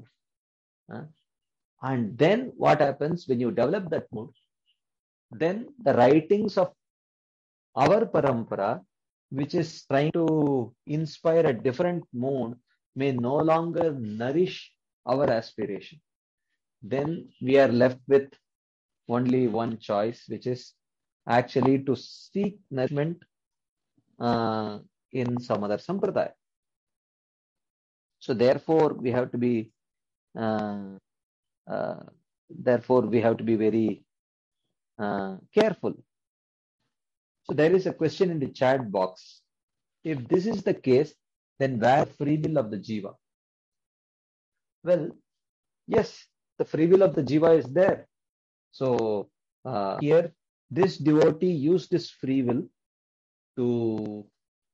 And then what happens when you develop that mood? Then the writings of our parampara, which is trying to inspire a different mood, may no longer nourish our aspiration. Then we are left with only one choice, which is actually to seek nourishment in some other sampradaya. So therefore, we have to be very careful. So there is a question in the chat box. If this is the case, then where free will of the jiva? Well, yes, the free will of the jiva is there. So here, this devotee used his free will to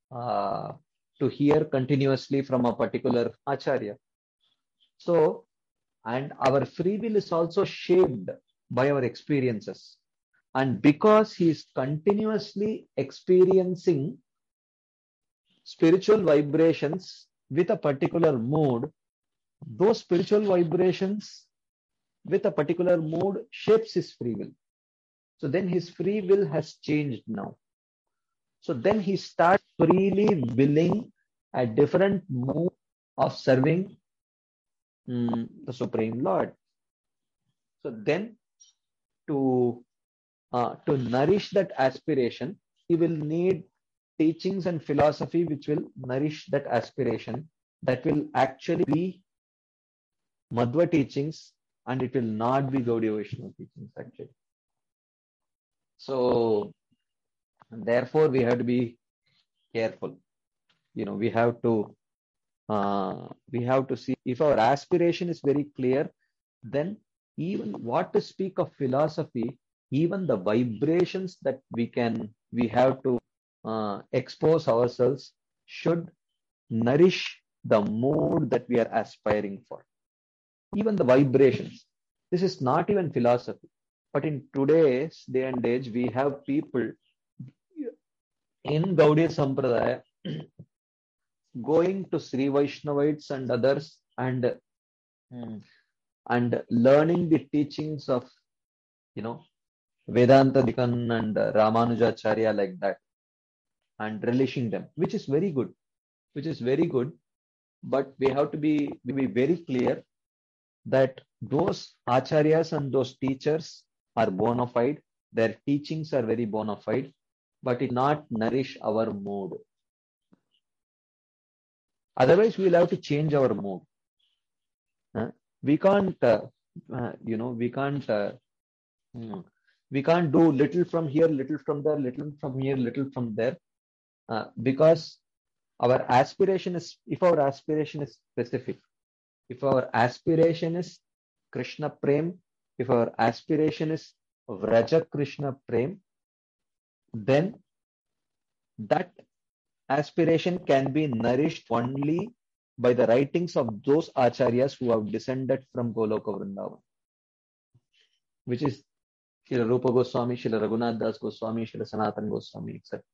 hear continuously from a particular acharya. So, and our free will is also shaped by our experiences. And because he is continuously experiencing spiritual vibrations with a particular mood, those spiritual vibrations with a particular mood shapes his free will. So then his free will has changed now. So then he starts freely willing a different mood of serving the Supreme Lord. So then to nourish that aspiration, he will need teachings and philosophy which will nourish that aspiration, that will actually be Madhva teachings, and it will not be Gaudiya Vaishnava teachings actually. So therefore we have to be careful. We have to see if our aspiration is very clear, then even what to speak of philosophy, even the vibrations that we have to expose ourselves should nourish the mood that we are aspiring for. Even the vibrations. This is not even philosophy. But in today's day and age, we have people in Gaudiya Sampradaya going to Sri Vaishnavites and others and learning the teachings of, Vedanta Dikan and Ramanujacharya like that, and relishing them, which is very good. But we have to be very clear that those acharyas and those teachers are bona fide. Their teachings are very bona fide, but it not nourish our mood. Otherwise, we will have to change our mood. We can't, we can't do little from here, little from there, little from here, little from there, because our aspiration is, if our aspiration is specific, if our aspiration is Krishna Prem, if our aspiration is Vraja Krishna Prem, then that aspiration can be nourished only by the writings of those acharyas who have descended from Goloka Vrindavan, which is Srila Rupa Goswami, Srila Raghunath Das Goswami, Srila Sanatana Goswami, etc.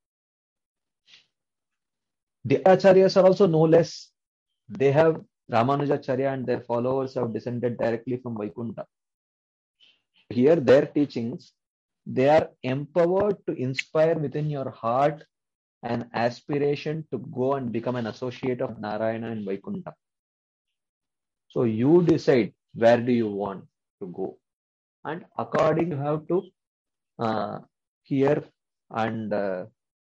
The acharyas are also no less. They have Ramanujacharya and their followers have descended directly from Vaikuntha. Here, their teachings, they are empowered to inspire within your heart an aspiration to go and become an associate of Narayana and Vaikuntha. So you decide where do you want to go, and according you have to hear and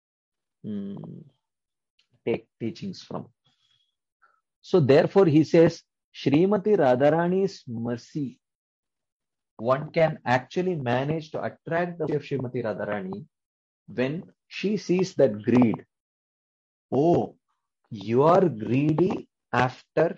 take teachings from. So therefore he says, Srimati Radharani's mercy, one can actually manage to attract the of Srimati Radharani when she sees that greed. Oh, you are greedy after,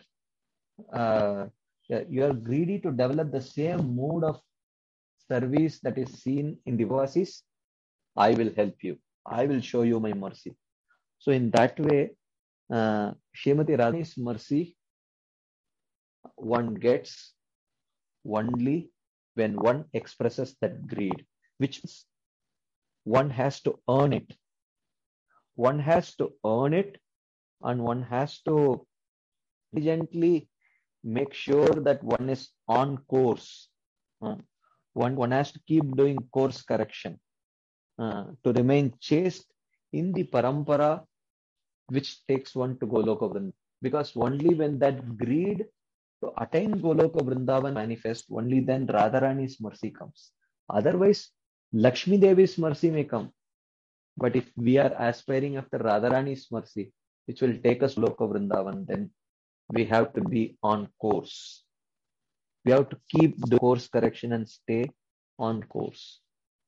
you are greedy to develop the same mood of service that is seen in devotees. I will help you. I will show you my mercy. So in that way, Srimati Radharani's mercy one gets only when one expresses that greed, which means one has to earn it. One has to earn it, and one has to diligently make sure that one is on course. One has to keep doing course correction to remain chaste in the parampara which takes one to Goloka Vrindavan. Because only when that greed to attain Goloka Vrindavan manifests, only then Radharani's mercy comes. Otherwise, Lakshmi Devi's mercy may come. But if we are aspiring after Radharani's mercy, which will take us to Goloka Vrindavan, then we have to be on course. We have to keep the course correction and stay on course.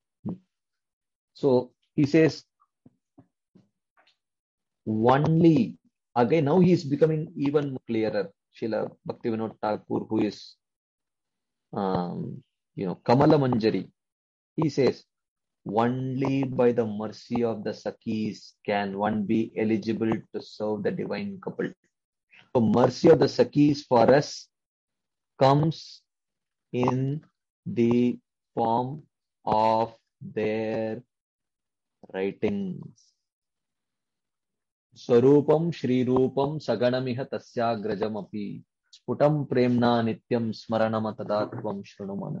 So he says, only, again, now he is becoming even clearer. Srila Bhaktivinoda Thakur, who is, Kamala Manjari, he says, only by the mercy of the Sakhis can one be eligible to serve the divine couple. So mercy of the Sakhis for us comes in the form of their writings. Swarupam Shri Rupam Saganamiha Tasyagrajamapi Sputam Premna Nityam Smaranama Tadatvam Shrunumana.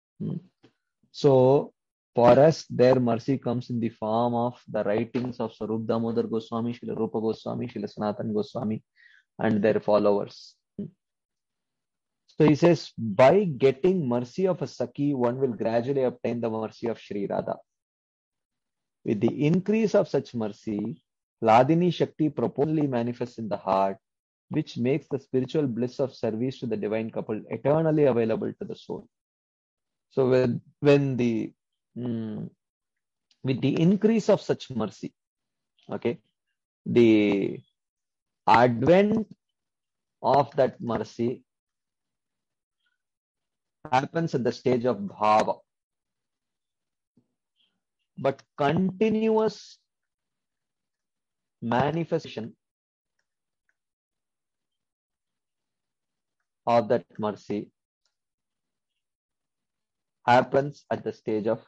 So, for us, their mercy comes in the form of the writings of Swarup Damodar Goswami, Srila Rupa Goswami, Srila Sanatana Goswami, and their followers. So he says, by getting mercy of a Saki, one will gradually obtain the mercy of Sri Radha. With the increase of such mercy, Hladini Shakti proportionally manifests in the heart, which makes the spiritual bliss of service to the divine couple eternally available to the soul. So with the increase of such mercy, okay, the advent of that mercy happens at the stage of bhava, but continuous manifestation of that mercy happens at the stage of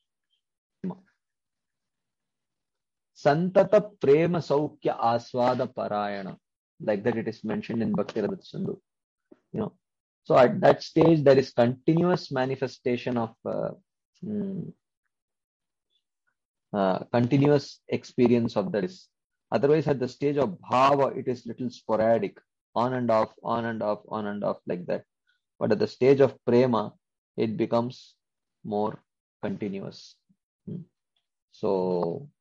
Santata Prema Saukya Aswada Parayana, like that it is mentioned in Bhakti-Radat Sindhu. So at that stage there is continuous manifestation of continuous experience of that. Otherwise, at the stage of bhava, it is little sporadic, on and off, on and off, on and off, like that. But at the stage of prema, it becomes more continuous. So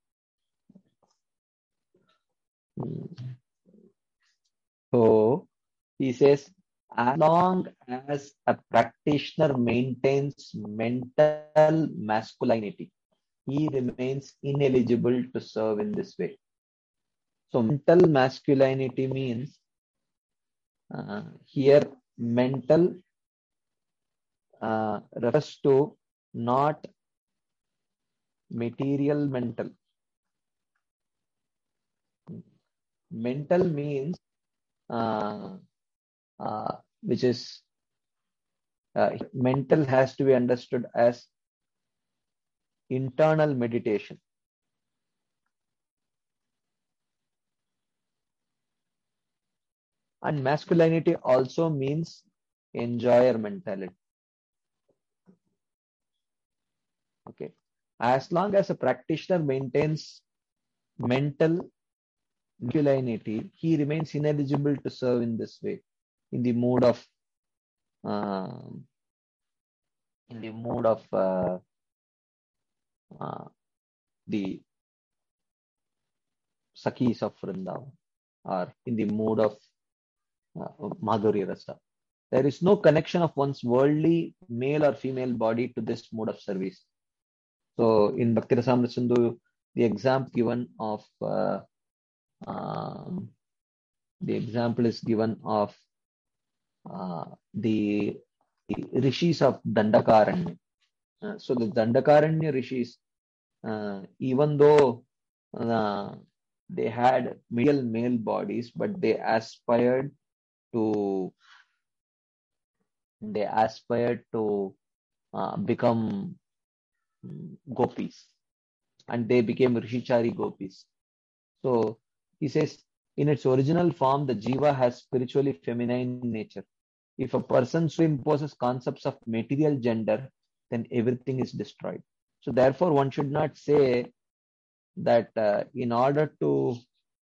he says, as long as a practitioner maintains mental masculinity, he remains ineligible to serve in this way. So mental masculinity means here mental refers to not material mental. Mental means which is mental has to be understood as internal meditation. And masculinity also means enjoyer mentality. Okay. As long as a practitioner maintains mental masculinity, he remains ineligible to serve in this way, in the mood of the Sakis of Vrindavan, or in the mood of Madhurya Rasa. There is no connection of one's worldly male or female body to this mode of service. So in Bhakti Rasamrita Sindhu, the example given of the example is given of the rishis of Dandakaranya. So the Dandakaranya rishis, even though they had male bodies, but they aspired to become gopis, and they became Rishichari gopis. So he says, in its original form, the jiva has spiritually feminine nature. If a person so imposes concepts of material gender, then everything is destroyed. So therefore, one should not say that in order to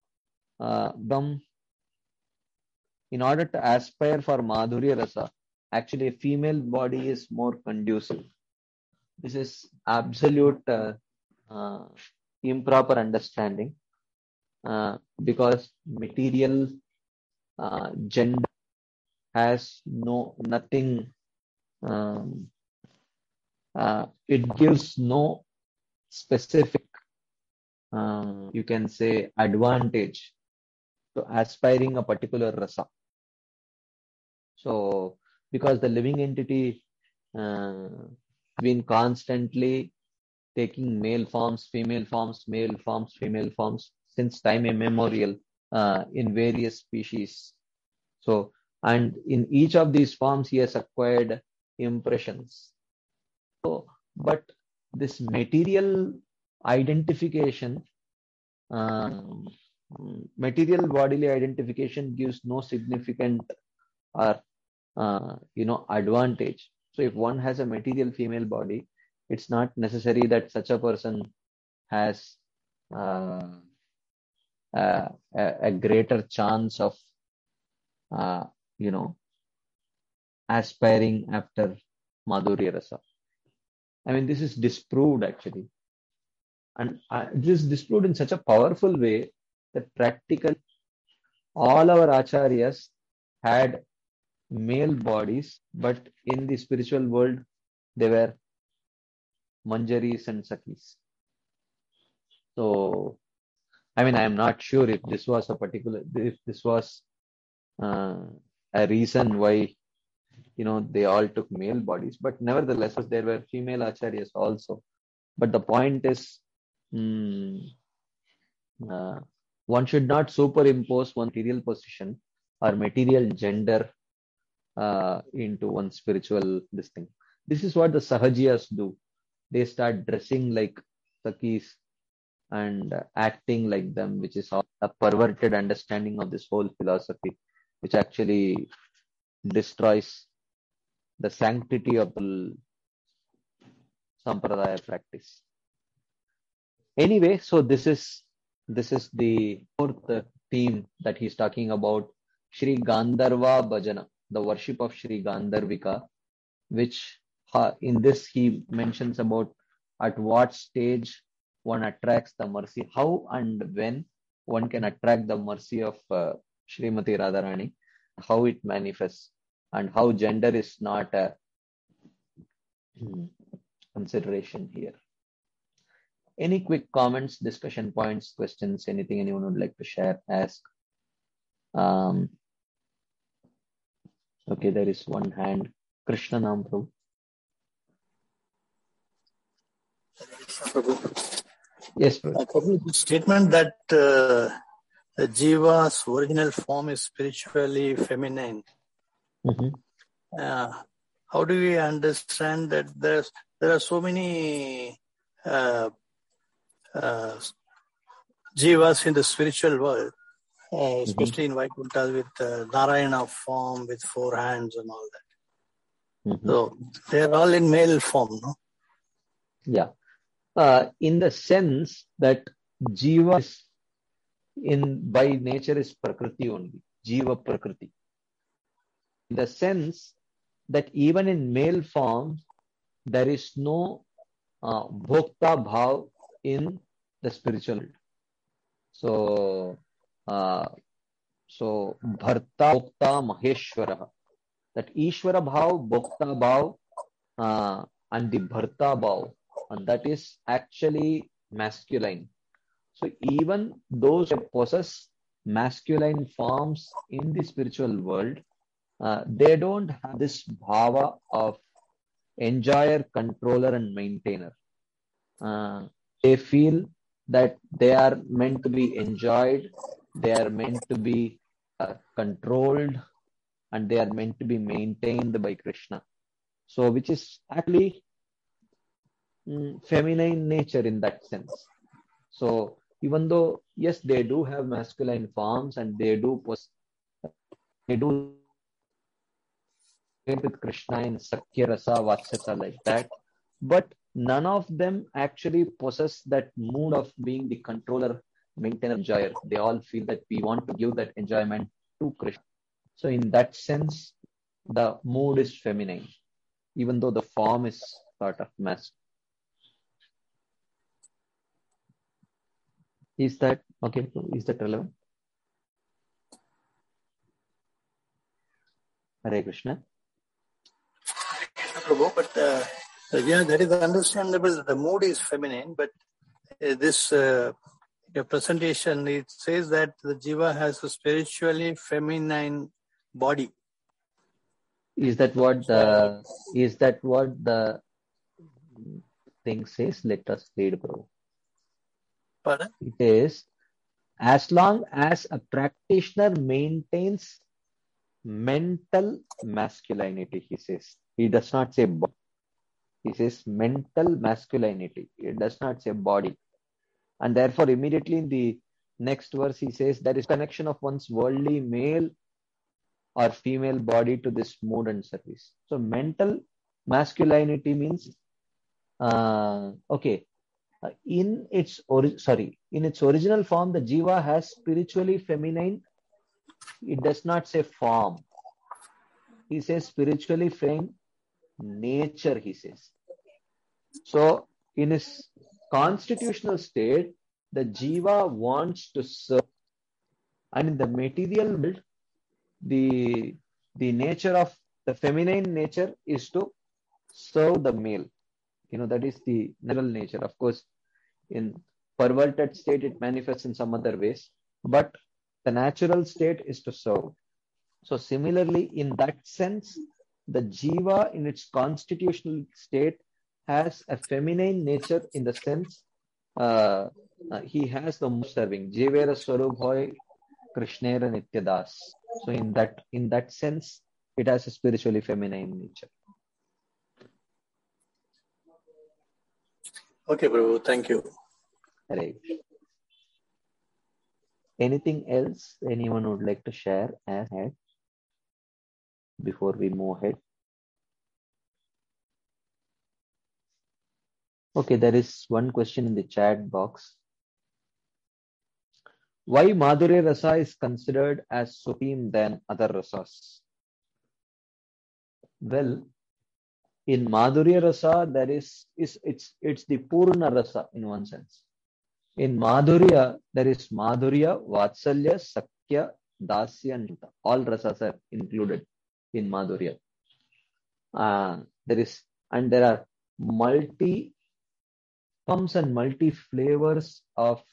aspire for Madhurya Rasa, actually a female body is more conducive. This is absolute improper understanding, because material gender has nothing. It gives no specific, you can say, advantage to aspiring a particular rasa. So, because the living entity has been constantly taking male forms, female forms, male forms, female forms since time immemorial in various species. So, and in each of these forms, he has acquired impressions. So, but this material identification, um, material bodily identification gives no significant or advantage. So if one has a material female body, it's not necessary that such a person has uh, a greater chance of uh, you know aspiring after Madhurya Rasa. I mean, this is disproved actually, and this is disproved in such a powerful way that practically all our acharyas had male bodies, but in the spiritual world they were manjaris and sakis. So, I mean, I am not sure if this was a reason why they all took male bodies, but nevertheless there were female acharyas also. But the point is, one should not superimpose one material position or material gender into one spiritual this thing. This is what the Sahajiyas do. They start dressing like Sakis and acting like them, which is a perverted understanding of this whole philosophy, which actually destroys the sanctity of the Sampradaya practice. Anyway, so this is the fourth theme that he's talking about, Shri Gandharva Bhajana, the worship of Shri Gandharvika, which in this he mentions about at what stage one attracts the mercy, how and when one can attract the mercy of Srimati Radharani, how it manifests, and how gender is not a consideration here. Any quick comments, discussion points, questions, anything anyone would like to share, ask? Okay, there is one hand. Krishna Nam Prabhu. Yes, Prabhu. The statement that the Jiva's original form is spiritually feminine. How do we understand that there are so many Jivas in the spiritual world, especially in Vaikuntha with Narayana form, with 4 hands and all that. So they are all in male form, no? Yeah. In the sense that Jiva is by nature is Prakriti only, Jiva Prakriti. In the sense that even in male form, there is no Bhokta Bhav in the spiritual world. So Bharta Bhokta Maheshwara. That Ishvara Bhav, Bhokta Bhav, and the Bharta Bhav, and that is actually masculine. So even those who possess masculine forms in the spiritual world, they don't have this bhava of enjoyer, controller, and maintainer. They feel that they are meant to be enjoyed, they are meant to be controlled, and they are meant to be maintained by Krishna. So, which is actually feminine nature in that sense. So, even though, yes, they do have masculine forms and they do with Krishna in Sakya Rasa, Vatsata like that, but none of them actually possess that mood of being the controller, maintainer, enjoyer. They all feel that we want to give that enjoyment to Krishna. So in that sense, the mood is feminine, even though the form is sort of masculine. Is that okay? Is that relevant? Hare Krishna. But that is understandable. The mood is feminine, but this your presentation, it says that the Jiva has a spiritually feminine body. Is that what the thing says? Let us read, bro. Pardon? It is, as long as a practitioner maintains mental masculinity, he says. He does not say body. He says mental masculinity. It does not say body. And therefore, immediately in the next verse, he says there is connection of one's worldly male or female body to this mood and service. So mental masculinity means, in its original form, the jiva has spiritually feminine. It does not say form. He says spiritually feminine nature, he says. So in his constitutional state, the jiva wants to serve. And in the material world, the nature of the feminine nature is to serve the male. That is the natural nature. Of course, in perverted state, it manifests in some other ways, but the natural state is to serve. So similarly, in that sense, the jiva in its constitutional state has a feminine nature in the sense he has the most serving. Jivera Swarubhoy Krishnera Nityadas. So in that sense, it has a spiritually feminine nature. Okay, Prabhu, thank you. Right. Anything else anyone would like to share ahead before we move ahead? Okay, there is one question in the chat box. Why Madhurya Rasa is considered as supreme than other rasas? Well, in Madhurya Rasa, there it's the Purna Rasa in one sense. In Madhurya, there is Madhurya, Vatsalya, Sakya, Dasya, and Jita. All rasas are included in Madhurya. There are multi forms and multi flavors of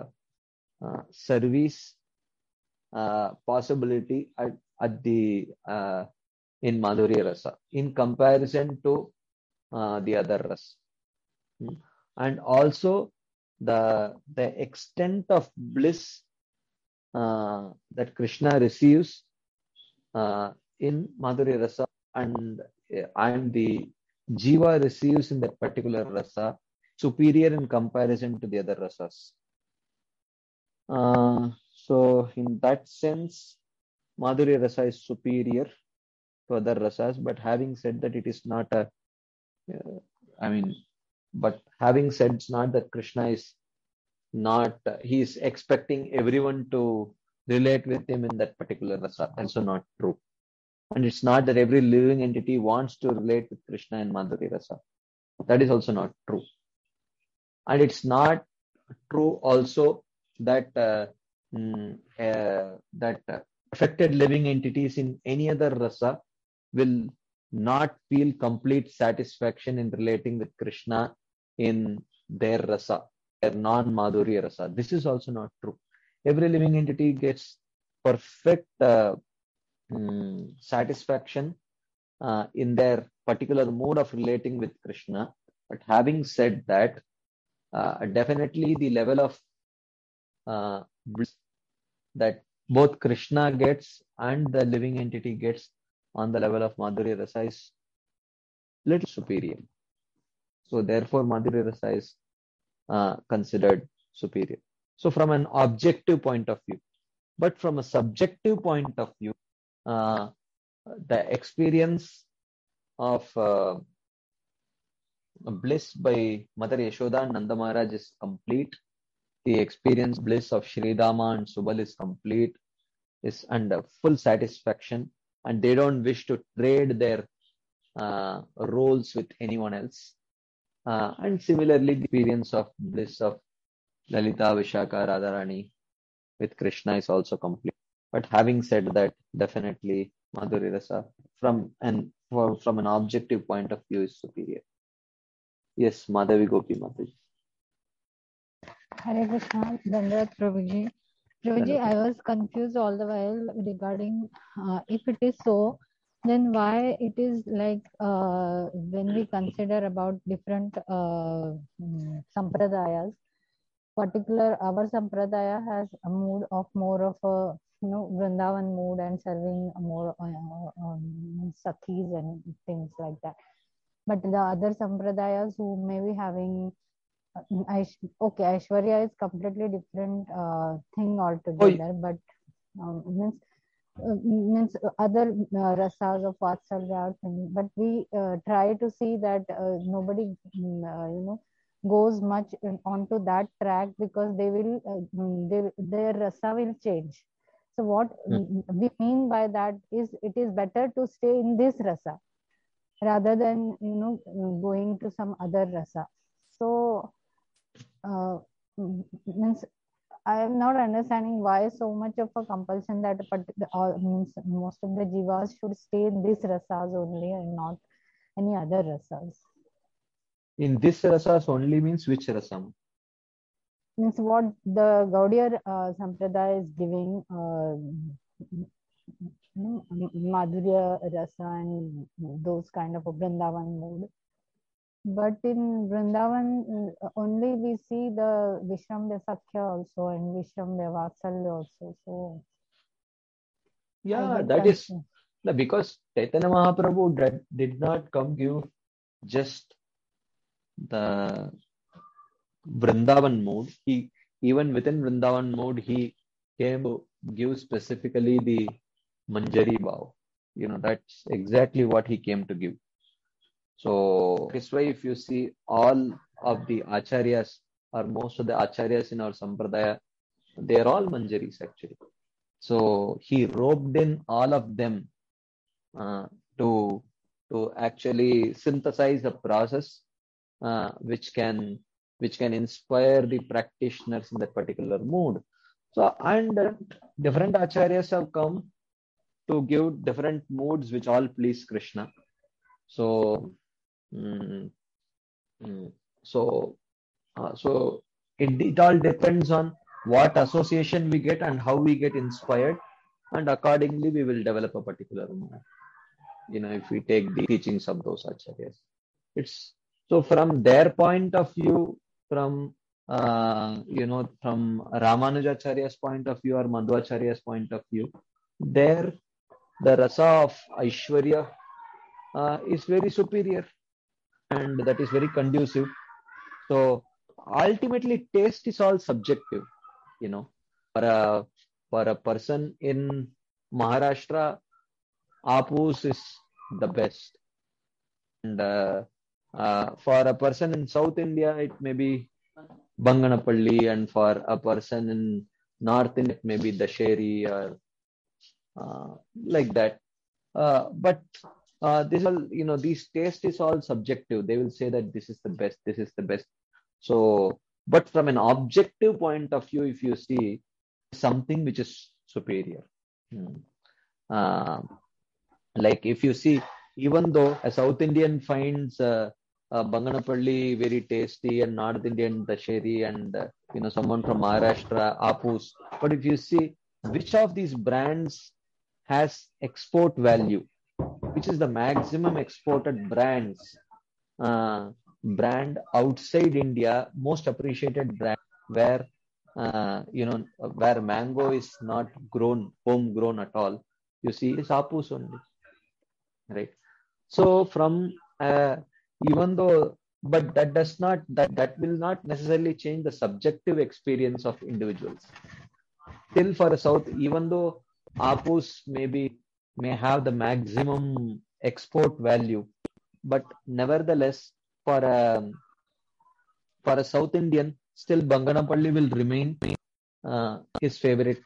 service possibility at the in Madhurya Rasa in comparison to the other rasa. And also the extent of bliss that Krishna receives in Madhurya Rasa and the jiva receives in that particular rasa superior in comparison to the other rasas. So in that sense, Madhurya Rasa is superior to other rasas, but having said that, it is not but having said it's not that Krishna is not, he is expecting everyone to relate with him in that particular rasa. Also not true. And it's not that every living entity wants to relate with Krishna in Madhurya Rasa. That is also not true. And it's not true also that affected living entities in any other rasa will not feel complete satisfaction in relating with Krishna in their rasa, their non-Madhurya rasa. This is also not true. Every living entity gets perfect satisfaction in their particular mode of relating with Krishna. But having said that, definitely the level of bliss that both Krishna gets and the living entity gets on the level of Madhurya Rasa is little superior. So therefore Madhurya Rasa is considered superior. So from an objective point of view, but from a subjective point of view, the experience of bliss by Mother Yashoda and Nanda Maharaj is complete. The experience bliss of Sri Rama and Subal is complete, is under full satisfaction, and they don't wish to trade their roles with anyone else. And similarly, the experience of bliss of Lalita, Vishaka, Radharani with Krishna is also complete. But having said that, definitely Madhurya Rasa from an objective point of view is superior. Yes, Madhavi Gopi Mataji. Hare Krishna, Dandavat Prabhuji. Prabhuji, I was confused all the while regarding if it is so, then why it is like when we consider about different sampradayas, particular our sampradaya has a mood of more of a Vrindavan mood and serving more sakhis and things like that. But the other sampradayas who may be having Aishwarya is completely different thing altogether, but means other rasas of Vatsalya thing. But we try to see that nobody goes much onto that track, because they will their rasa will change. So what we mean by that is, it is better to stay in this rasa rather than going to some other rasa. So means I am not understanding why so much of a compulsion that means most of the jivas should stay in these rasas only and not any other rasas. In this rasas only means which rasam? Means what the Gaudiya Sampradaya is giving, Madhurya rasa and those kind of a Vrindavan mood. But in Vrindavan only we see the Vishram Sakhya also and Vishram Vatsalya also. So yeah, that is because Chaitanya Mahaprabhu did not come give just the Vrindavan mode. He, even within Vrindavan mode, he came to give specifically the Manjari Bhav. That's exactly what he came to give. So this way, if you see all of the acharyas or most of the acharyas in our sampradaya, they are all Manjaris actually. So he roped in all of them to actually synthesize the process which can inspire the practitioners in that particular mood. So, and different acharyas have come to give different moods which all please Krishna. So so it all depends on what association we get and how we get inspired, and accordingly we will develop a particular mood. If we take the teachings of those acharyas, it's so from their point of view, from from Ramanujacharya's point of view or Madhvacharya's point of view, there the rasa of Aishwarya is very superior, and that is very conducive. So ultimately, taste is all subjective. For a person in Maharashtra, Apus is the best, and for a person in South India, it may be Banganapalli, and for a person in North India, it may be Dasheri or like that. But this all, these taste is all subjective. They will say that this is the best, this is the best. So, but from an objective point of view, if you see something which is superior, like if you see, even though a South Indian finds Banganapalli very tasty and North Indian Dasheri and someone from Maharashtra Apus, but if you see which of these brands has export value, which is the maximum exported brand outside India, most appreciated brand, where where mango is not homegrown at all, you see is Apus only, right? So from even though, but that does not that will not necessarily change the subjective experience of individuals. Still, for a South, even though Apus may have the maximum export value, but nevertheless, for a South Indian, still Banganapalli will remain his favorite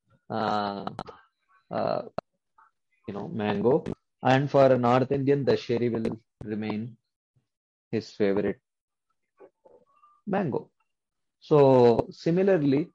mango, and for a North Indian, Dasheri will remain his favorite mango. So similarly,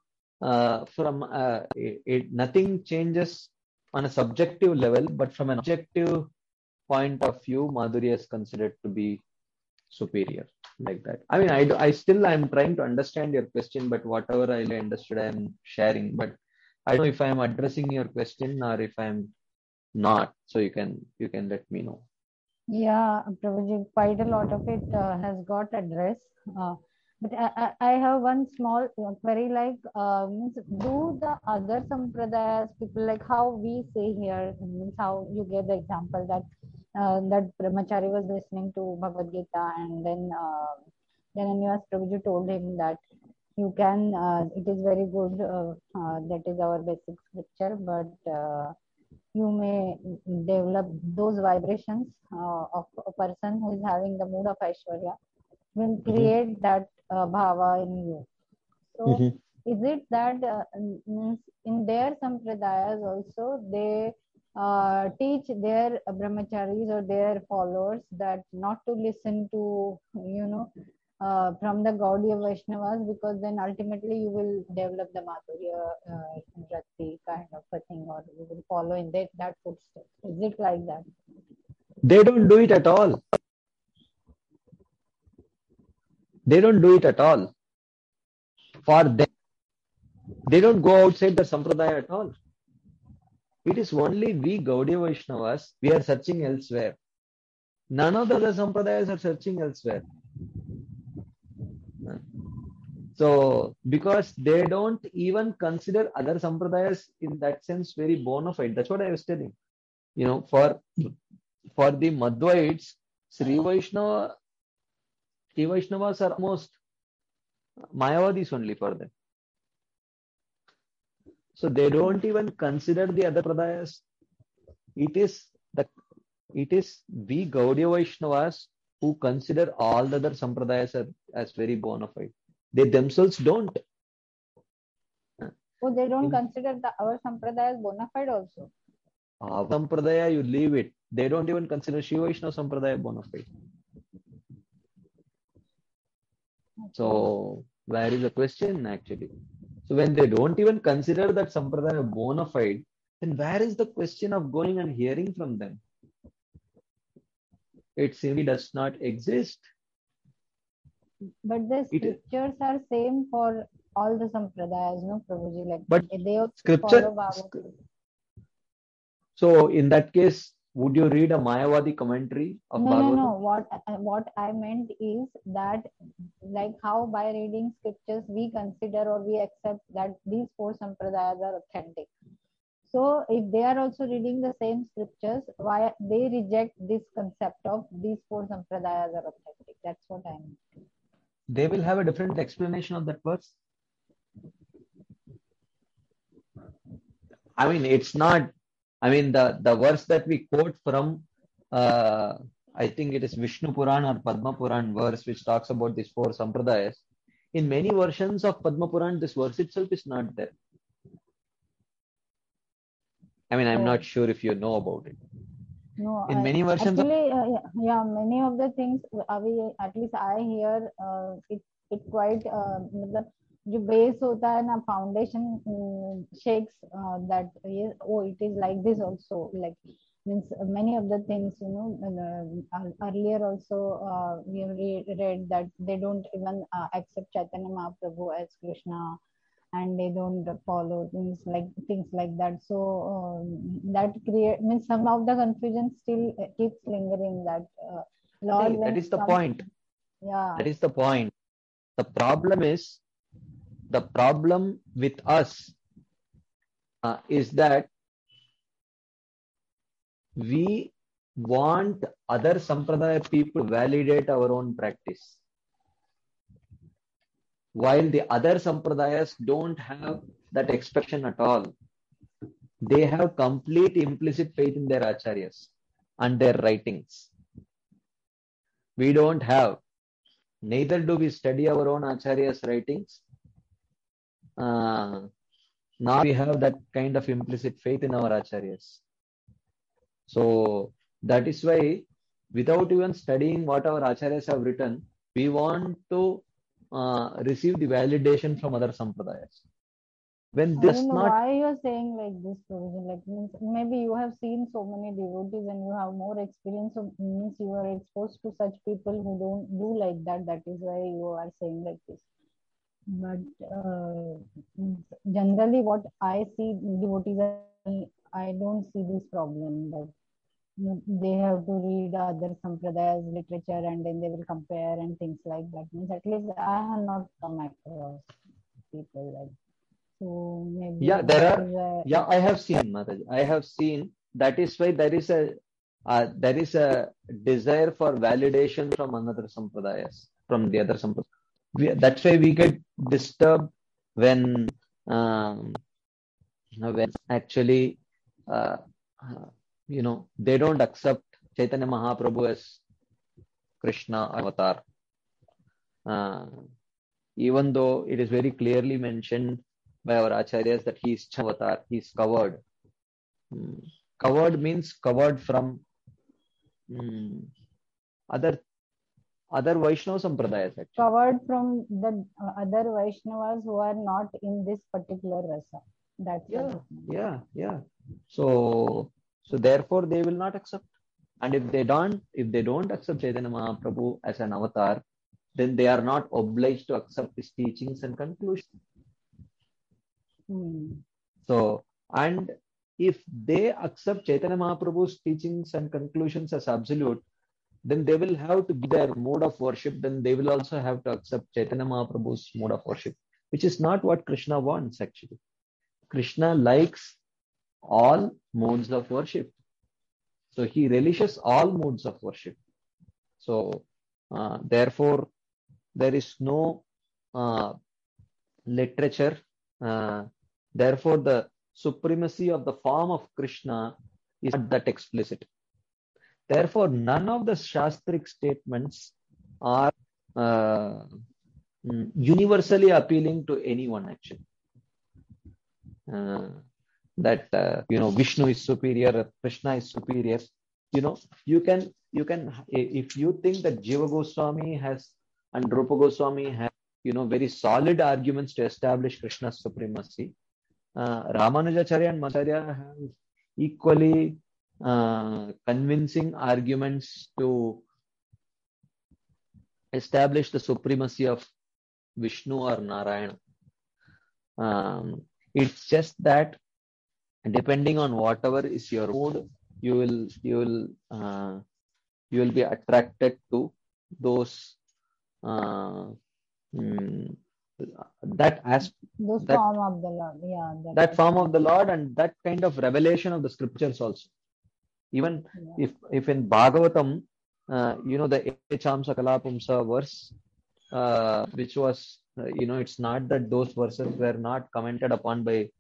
nothing changes on a subjective level, but from an objective point of view, Madhurya is considered to be superior, like that. I mean, I'm trying to understand your question, but whatever I understood, I'm sharing. But I don't know if I'm addressing your question or if I'm not. So you can let me know. Yeah, Prabhuji, quite a lot of it has got addressed. But I have one small query, like, do the other sampradayas, people, like how we say here, means how you get the example that that Brahmachari was listening to Bhagavad Gita, and then Ananias Prabhuji told him that you can, it is very good, that is our basic scripture, but you may develop those vibrations of a person who is having the mood of Aishwarya, will create that bhava in you. So, is it that in their sampradayas also they teach their brahmacharis or their followers that not to listen to, from the Gaudiya Vaishnavas, because then ultimately you will develop the Madhurya Rati kind of a thing, or you will follow in that footsteps. Is it like that? They don't do it at all. They don't do it at all. For them, they don't go outside the sampradaya at all. It is only we Gaudiya Vaishnavas, we are searching elsewhere. None of the other sampradayas are searching elsewhere. So, because they don't even consider other sampradayas in that sense very bona fide. That's what I was telling. For the Madhvaites, Sri Vaishnavas are almost Mayavadis only for them. So they don't even consider the other pradayas. It is we Gaudiya Vaishnavas who consider all the other sampradayas as very bona fide. They themselves don't. Oh, they don't consider our sampradaya as bona fide also. Our sampradaya, you leave it. They don't even consider Shiva Vaishnava sampradaya bona fide. So where is the question actually? So when they don't even consider that sampradaya bona fide, then where is the question of going and hearing from them? It simply does not exist. But the scriptures are same for all the sampradayas, no, Prabhuji? Like, but they also scripture. follow So in that case, would you read a Mayavadi commentary of Bhagavatam? No. What I meant is that, like how by reading scriptures we consider or we accept that these four sampradayas are authentic. So if they are also reading the same scriptures, why they reject this concept of these four sampradayas are authentic? That's what I mean. They will have a different explanation of that verse. I mean, it's not. I mean, the verse that we quote from, I think it is Vishnu Puran or Padma Puran verse, which talks about these four sampradayas. In many versions of Padma Puran, this verse itself is not there. I mean, I'm not sure if you know about it. No, in many versions. Actually, many of the things at least I hear it quite जो base होता है ना foundation shakes that it is like this also, like means many of the things earlier also we have read that they don't even accept Chaitanya Mahaprabhu as Krishna, and they don't follow things like that. So that means some of the confusion still keeps lingering. That Lord, that is the point. Yeah, that is the point. The problem with us is that we want other sampradaya people to validate our own practice, while the other sampradayas don't have that expression at all. They have complete implicit faith in their acharyas and their writings. We don't have. Neither do we study our own acharyas' writings. Now we have that kind of implicit faith in our acharyas. So that is why, without even studying what our acharyas have written, we want to receive the validation from other sampradayas. When this I don't know not why you are saying like this, like maybe you have seen so many devotees and you have more experience, so means you are exposed to such people who don't do like that. That is why you are saying like this. But generally, what I see devotees, I don't see this problem that they have to read other sampradayas literature and then they will compare and things like that. Means at least I have not come across people like. So maybe there are. I have seen, Mataji. I have seen. That is why there is a there is a desire for validation from another sampradayas, from the other sampradayas. That's why we get disturbed when actually they don't accept Chaitanya Mahaprabhu as Krishna avatar. Even though it is very clearly mentioned by our acharyas that he is avatar, he is covered. Covered means covered from other Vaishnava sampradayas. Actually. Covered from the other Vaishnavas who are not in this particular rasa. That's yeah. So therefore they will not accept. And if they don't accept Chaitanya Mahaprabhu as an avatar, then they are not obliged to accept his teachings and conclusions. So, and if they accept Chaitanya Mahaprabhu's teachings and conclusions as absolute, then they will have to give their mode of worship. Then they will also have to accept Chaitanya Mahaprabhu's mode of worship, which is not what Krishna wants actually. Krishna likes all modes of worship. So he relishes all modes of worship. So therefore, there is no literature. Therefore, the supremacy of the form of Krishna is not that explicit. Therefore, none of the Shastric statements are universally appealing to anyone actually. That Vishnu is superior, Krishna is superior. You can if you think that Jiva Goswami has and Rupa Goswami have very solid arguments to establish Krishna's supremacy, Ramanujacharya and Madhacharya have equally convincing arguments to establish the supremacy of Vishnu or Narayana. It's just that depending on whatever is your mood, you will be attracted to those form of the Lord, that form of the Lord, and that kind of revelation of the scriptures also. Even if in Bhagavatam, the Echamsa Kalapumsa verse, which was, it's not that those verses were not commented upon by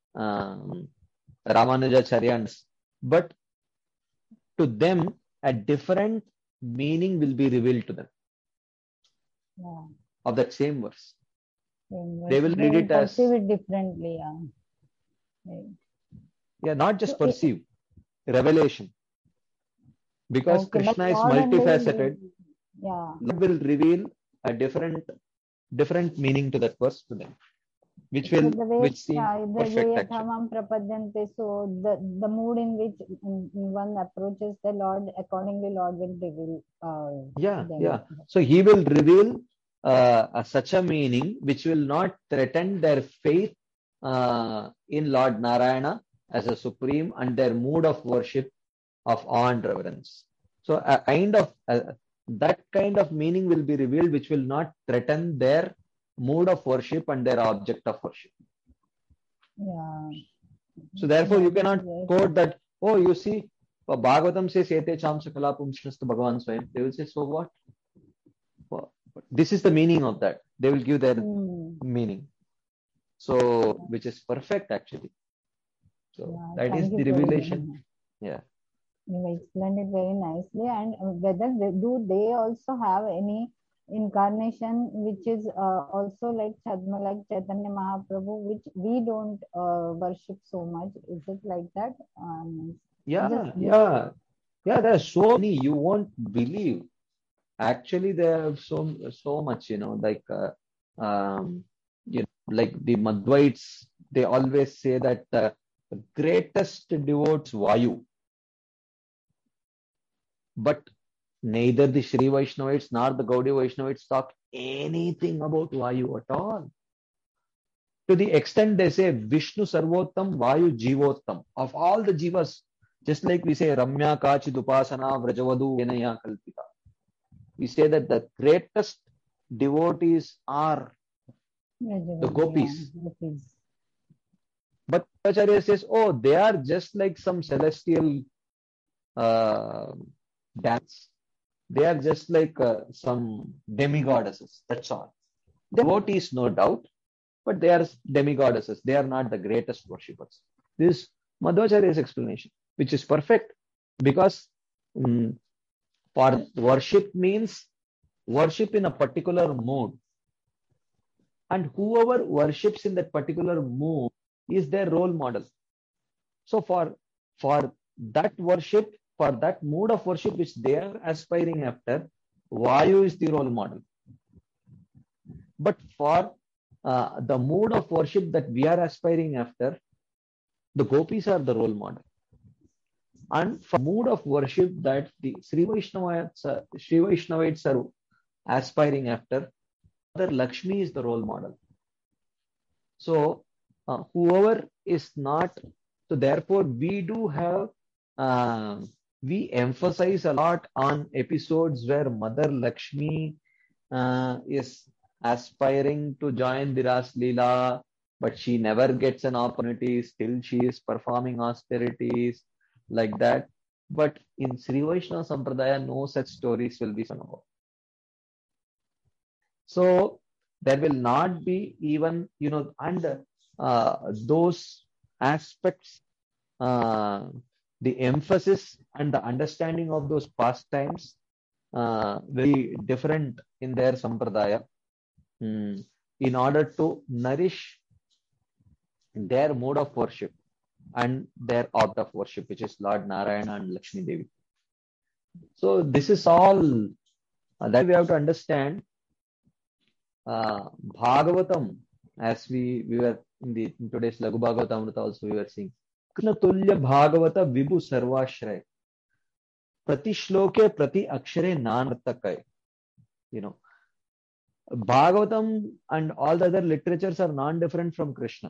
Ramanujacharyans, but to them, a different meaning will be revealed to them of that same verse. They will read it as perceive it differently. Not just perceive, revelation. Because Krishna is multifaceted, Lord will reveal a different meaning to that verse to them, which seems perfect actually. So the mood in which one approaches the Lord, accordingly Lord will reveal. So he will reveal such a meaning which will not threaten their faith in Lord Narayana as a supreme and their mood of worship of awe and reverence. So a kind of that kind of meaning will be revealed which will not threaten their mood of worship and their object of worship. So therefore you cannot quote that, you see, Bhagavatam says Ete Chamsa Kalapum Shnastu Bhagavan Swayam. They will say, so what? This is the meaning of that. They will give their meaning. So, which is perfect actually. So that is the revelation. You explained it very nicely. And whether they also have any incarnation which is also like Chaitanya Mahaprabhu, which we don't worship so much? Is it like that? There are so many you won't believe. Actually, there are so much, like the Madhvaites, they always say that the greatest devotes Vayu. But neither the Sri Vaishnavites nor the Gaudiya Vaishnavites talk anything about Vayu at all. To the extent they say Vishnu Sarvottam, Vayu Jivottam. Of all the Jivas, just like we say Ramya Kachid Upasana Vrajavadu Enaya Kalpita. We say that the greatest devotees are the gopis. But Acharya says, they are just like some celestial dance. They are just like some demigoddesses. That's all. Devotees, no doubt, but they are demigoddesses. They are not the greatest worshippers. This is Madhvacharya's explanation, which is perfect, because for worship means worship in a particular mood. And whoever worships in that particular mood is their role model. So for that worship, for that mood of worship which they are aspiring after, Vayu is the role model. But for the mood of worship that we are aspiring after, the gopis are the role model. And for mood of worship that the Sri Vaishnavites are aspiring after, Mother Lakshmi is the role model. So whoever is not, so therefore we do have, we emphasize a lot on episodes where Mother Lakshmi is aspiring to join the Ras Leela, but she never gets an opportunity. Still she is performing austerities like that. But in Sri Vaishnava Sampradaya, no such stories will be sung about. So there will not be even, and those aspects, the emphasis and the understanding of those pastimes very different in their Sampradaya, in order to nourish their mode of worship and their object of worship, which is Lord Narayana and Lakshmi Devi. So this is all that we have to understand. Bhagavatam, as we were in today's Laghu Bhagavatamrita also we were seeing, Krishna Tulya Bhagavata Vibhu Sarvashray, Prati Shloke Prati Akshare Nanartakai. Bhagavatam and all the other literatures are non-different from Krishna.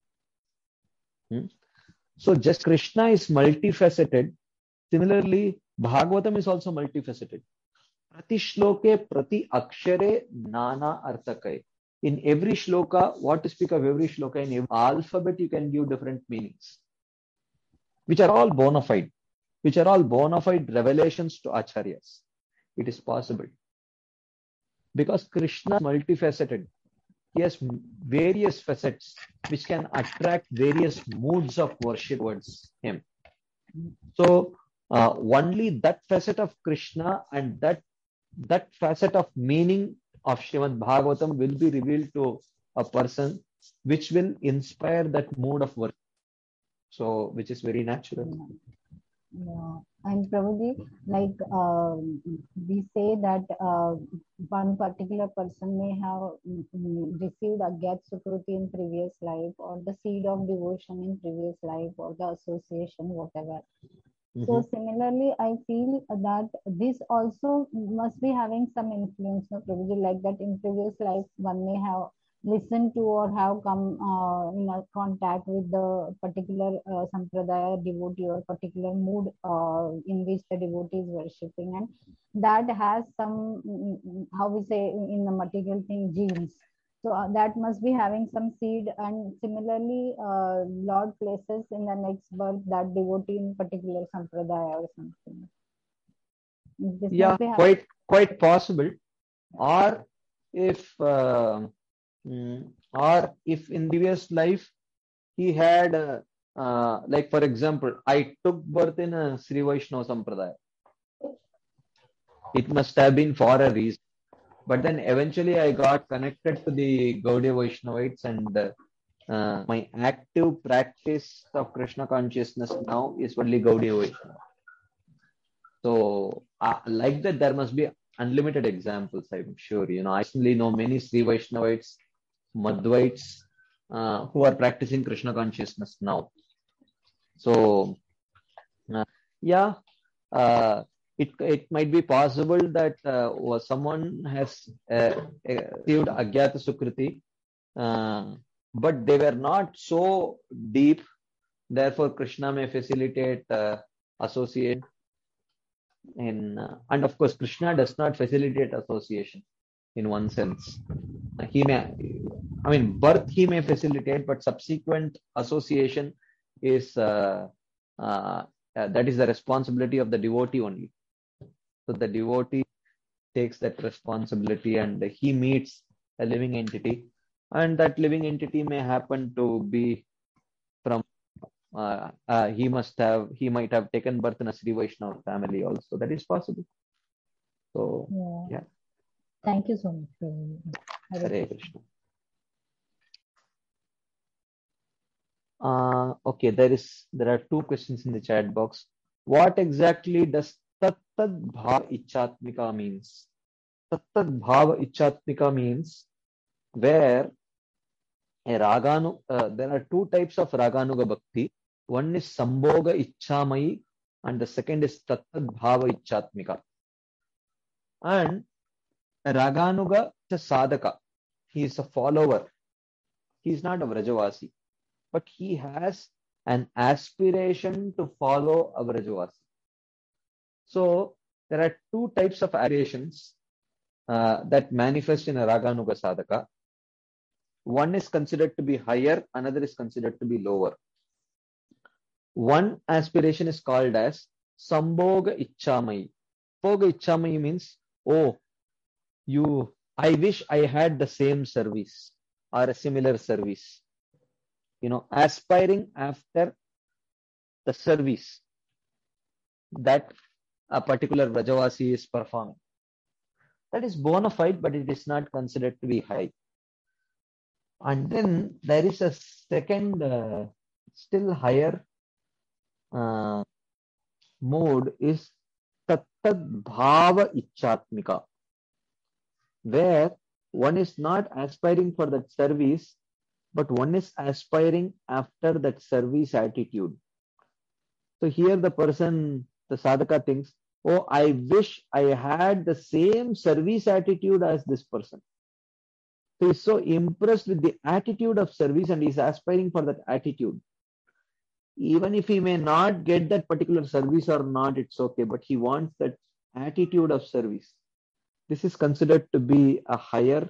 So just Krishna is multifaceted. Similarly, Bhagavatam is also multifaceted. Prati shloke prati akshare nana arthakai. In every shloka, what to speak of every shloka, in every alphabet you can give different meanings, which are all bona fide, revelations to acharyas. It is possible. Because Krishna is multifaceted. He has various facets which can attract various moods of worship towards him. So only that facet of Krishna and that facet of meaning of Srimad Bhagavatam will be revealed to a person, which will inspire that mood of worship. So, which is very natural. Yeah. And Prabhuji, like we say that one particular person may have received Agyat Sukruti in previous life, or the seed of devotion in previous life, or the association, whatever. So similarly, I feel that this also must be having some influence, no, Prabhuji, like that in previous life one may have listened to or have come in contact with the particular sampradaya devotee or particular mood in which the devotee is worshipping, and that has some, how we say in the material thing, genes. So that must be having some seed, and similarly Lord places in the next birth that devotee in particular sampradaya or something. Yeah, quite possible. Or if in previous life he had like for example, I took birth in a Sri Vaishnava Sampradaya. It must have been for a reason. But then eventually I got connected to the Gaudiya Vaishnavites, and my active practice of Krishna consciousness now is only Gaudiya Vaishnava. So like that, there must be unlimited examples, I'm sure. I certainly know many Sri Vaishnavites, Madhvites who are practicing Krishna consciousness now. So it might be possible that someone has received Agyata Sukruti, but they were not so deep. Therefore, Krishna may facilitate association. And of course, Krishna does not facilitate association in one sense. Birth he may facilitate, but subsequent association is that is the responsibility of the devotee only. So the devotee takes that responsibility and he meets a living entity, and that living entity may happen to be from he might have taken birth in a Sri Vaishnava family also. That is possible. So yeah. Thank you so much, Prabhuji. Hare Krishna. Okay, there are two questions in the chat box. What exactly does Tattad Bhava Ichatmika means? Tattad Bhava Ichatmika means where a there are two types of Raganuga Bhakti. One is Sambhoga Icchamayi and the second is Tattad Bhava Ichatmika. And a Raganuga is a sadhaka. He is a follower. He is not a Vrajavasi, but he has an aspiration to follow a Vrajavasi. So there are two types of aspirations that manifest in a Raganuga sadhaka. One is considered to be higher, another is considered to be lower. One aspiration is called as Sambhoga Icchamayi. Sambhoga Icchamayi means, I wish I had the same service or a similar service. Aspiring after the service that a particular Vrajavasi is performing. That is bona fide, but it is not considered to be high. And then there is a second, still higher mode is Tattad Bhava Ichatmika, where one is not aspiring for that service, but one is aspiring after that service attitude. So here the sadhaka thinks, I wish I had the same service attitude as this person. So he's so impressed with the attitude of service and he's aspiring for that attitude. Even if he may not get that particular service or not, it's okay, but he wants that attitude of service. This is considered to be a higher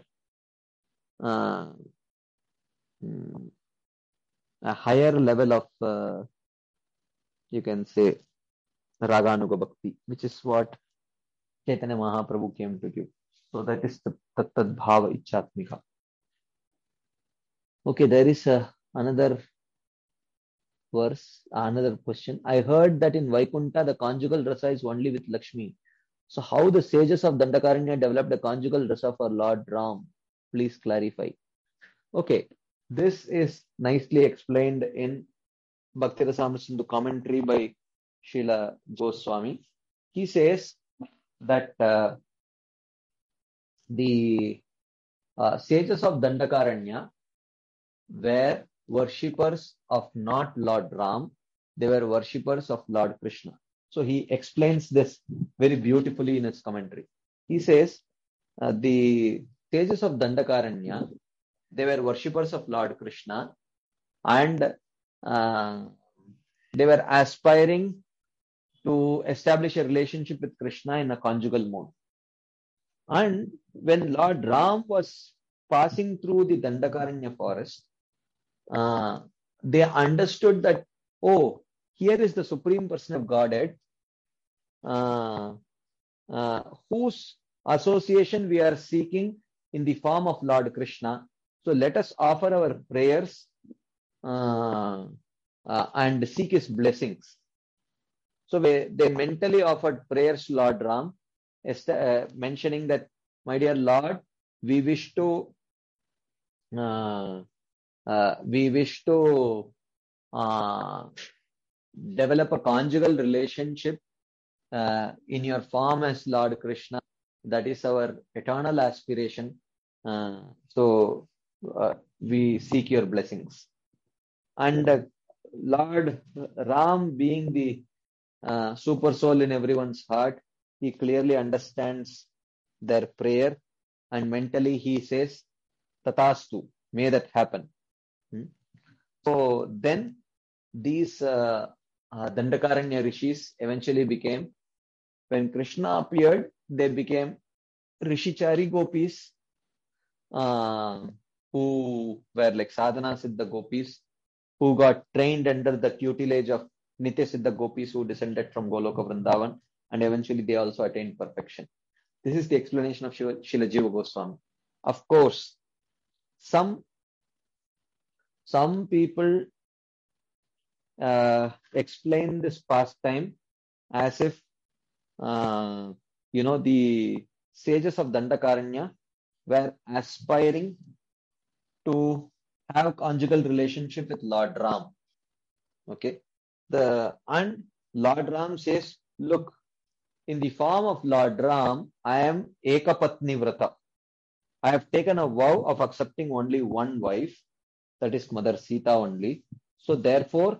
level of, you can say, Raganuga Bhakti, which is what Chaitanya Mahaprabhu came to give. So that is the Tattad Bhava Ichatmika. Okay, there is another verse, another question. I heard that in Vaikuntha the conjugal rasa is only with Lakshmi. So how the sages of Dandakaranya developed the conjugal rasa for Lord Ram? Please clarify. Okay, this is nicely explained in Bhakti Rasamrita Sindhu commentary by Srila Goswami. He says that the sages of Dandakaranya were worshippers of not Lord Ram, they were worshippers of Lord Krishna. So he explains this very beautifully in his commentary. He says the sages of Dandakaranya, they were worshippers of Lord Krishna and they were aspiring to establish a relationship with Krishna in a conjugal mode. And when Lord Ram was passing through the Dandakaranya forest, they understood that, here is the Supreme Person of Godhead, whose association we are seeking in the form of Lord Krishna. So let us offer our prayers and seek his blessings. So they mentally offered prayers to Lord Ram, mentioning that, my dear Lord, we wish to develop a conjugal relationship in your form as Lord Krishna. That is our eternal aspiration. So we seek your blessings. And Lord Ram, being the super soul in everyone's heart, he clearly understands their prayer and mentally he says, Tatastu, may that happen. So then these Dandakaranya rishis eventually became, when Krishna appeared, they became Rishichari gopis who were like sadhana siddha gopis who got trained under the tutelage of Nitya Siddha gopis who descended from Goloka Vrindavan, and eventually they also attained perfection. This is the explanation of Srila Jiva Goswami. Of course, some people explain this pastime as if the sages of Dandakaranya were aspiring to have a conjugal relationship with Lord Ram. Okay, and Lord Ram says, look, in the form of Lord Ram, I am Ekapatni Vrata. I have taken a vow of accepting only one wife, that is Mother Sita only. So therefore,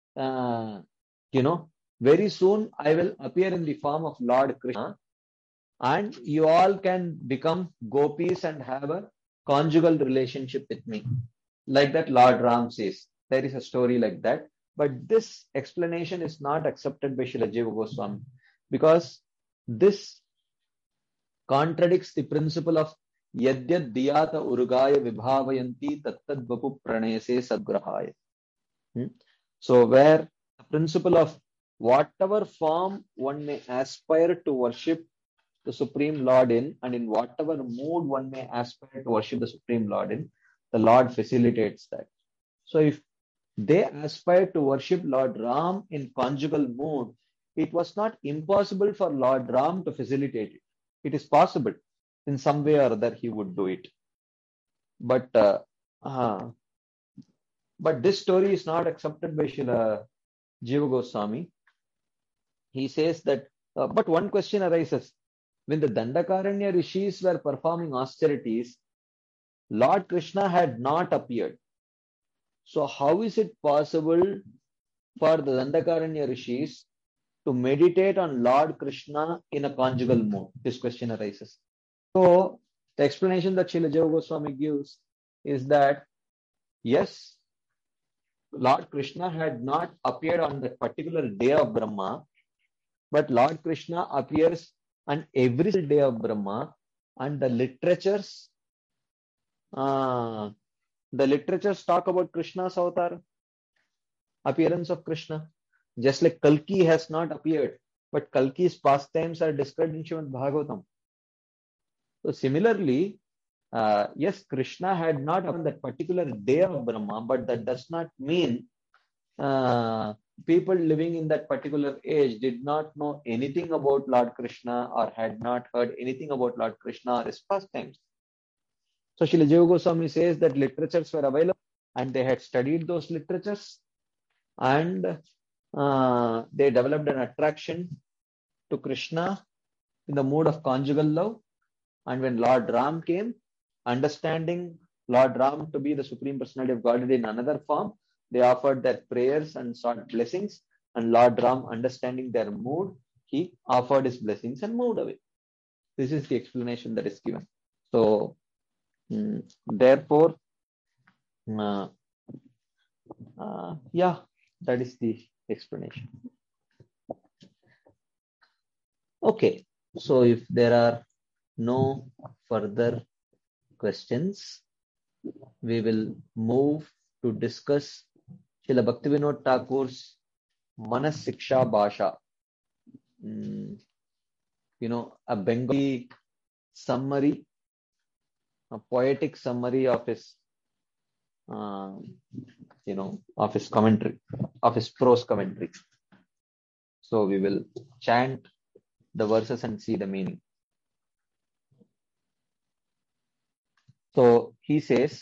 very soon I will appear in the form of Lord Krishna, and you all can become gopis and have a conjugal relationship with me. Like that Lord Ram says. There is a story like that. But this explanation is not accepted by Srila Jiva Goswami, because this contradicts the principle of Yadyad Diyata Urugaya Vibhavayanti Tattad Vapu Pranayase Sadgrahaya. So where the principle of whatever form one may aspire to worship the Supreme Lord in, and in whatever mood one may aspire to worship the Supreme Lord in, the Lord facilitates that. So if they aspired to worship Lord Ram in conjugal mood, it was not impossible for Lord Ram to facilitate it. It is possible. In some way or other, he would do it. But this story is not accepted by Srila Jiva Goswami. He says that, but one question arises. When the Dandakaranya rishis were performing austerities, Lord Krishna had not appeared. So how is it possible for the Dandakaranya rishis to meditate on Lord Krishna in a conjugal mode? This question arises. So the explanation that Srila Jiva Goswami gives is that, yes, Lord Krishna had not appeared on that particular day of Brahma, but Lord Krishna appears on every day of Brahma, and the literatures talk about Krishna's avatar, appearance of Krishna. Just like Kalki has not appeared, but Kalki's pastimes are described in Srimad Bhagavatam. So similarly, yes, Krishna had not on that particular day of Brahma, but that does not mean people living in that particular age did not know anything about Lord Krishna or had not heard anything about Lord Krishna or his pastimes. So Srila Jiva Goswami says that literatures were available and they had studied those literatures, and they developed an attraction to Krishna in the mood of conjugal love. And when Lord Ram came, understanding Lord Ram to be the Supreme Personality of Godhead in another form, they offered their prayers and sought blessings. And Lord Ram, understanding their mood, he offered his blessings and moved away. This is the explanation that is given. So, therefore, that is the explanation. Okay, so if there are no further questions, we will move to discuss Srila Bhaktivinoda Thakur's Manas Siksha Bhasha. A Bengali summary, a poetic summary of his of his commentary, of his prose commentary. So we will chant the verses and see the meaning. So he says,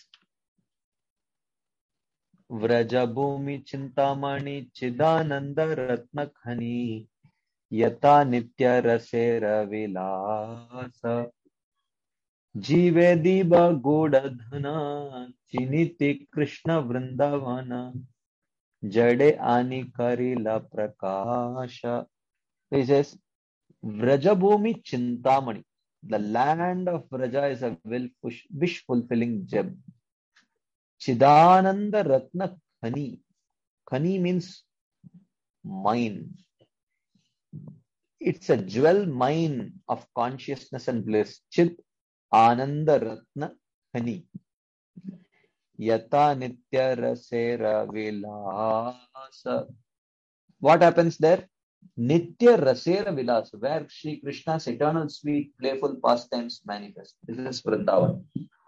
Vrajabhumi Chintamani Chidananda Ratnakhani Yata Nitya Rasera Vilasa Jive Diba Godadhana Chiniti Krishna Vrindavana Jade Ani Karila Prakasha. He says, Vrajabhumi Chintamani. The land of Vraja is a wish-fulfilling gem. Chidananda Ratna Khani. Khani means mine. It's a jewel mine of consciousness and bliss. Chid Ananda Ratna Khani. Yata Nitya Rasera Vilasa. What happens there? Nitya Rasera Vilas, where Sri Krishna's eternal sweet, playful pastimes manifest. This is Vrindavan.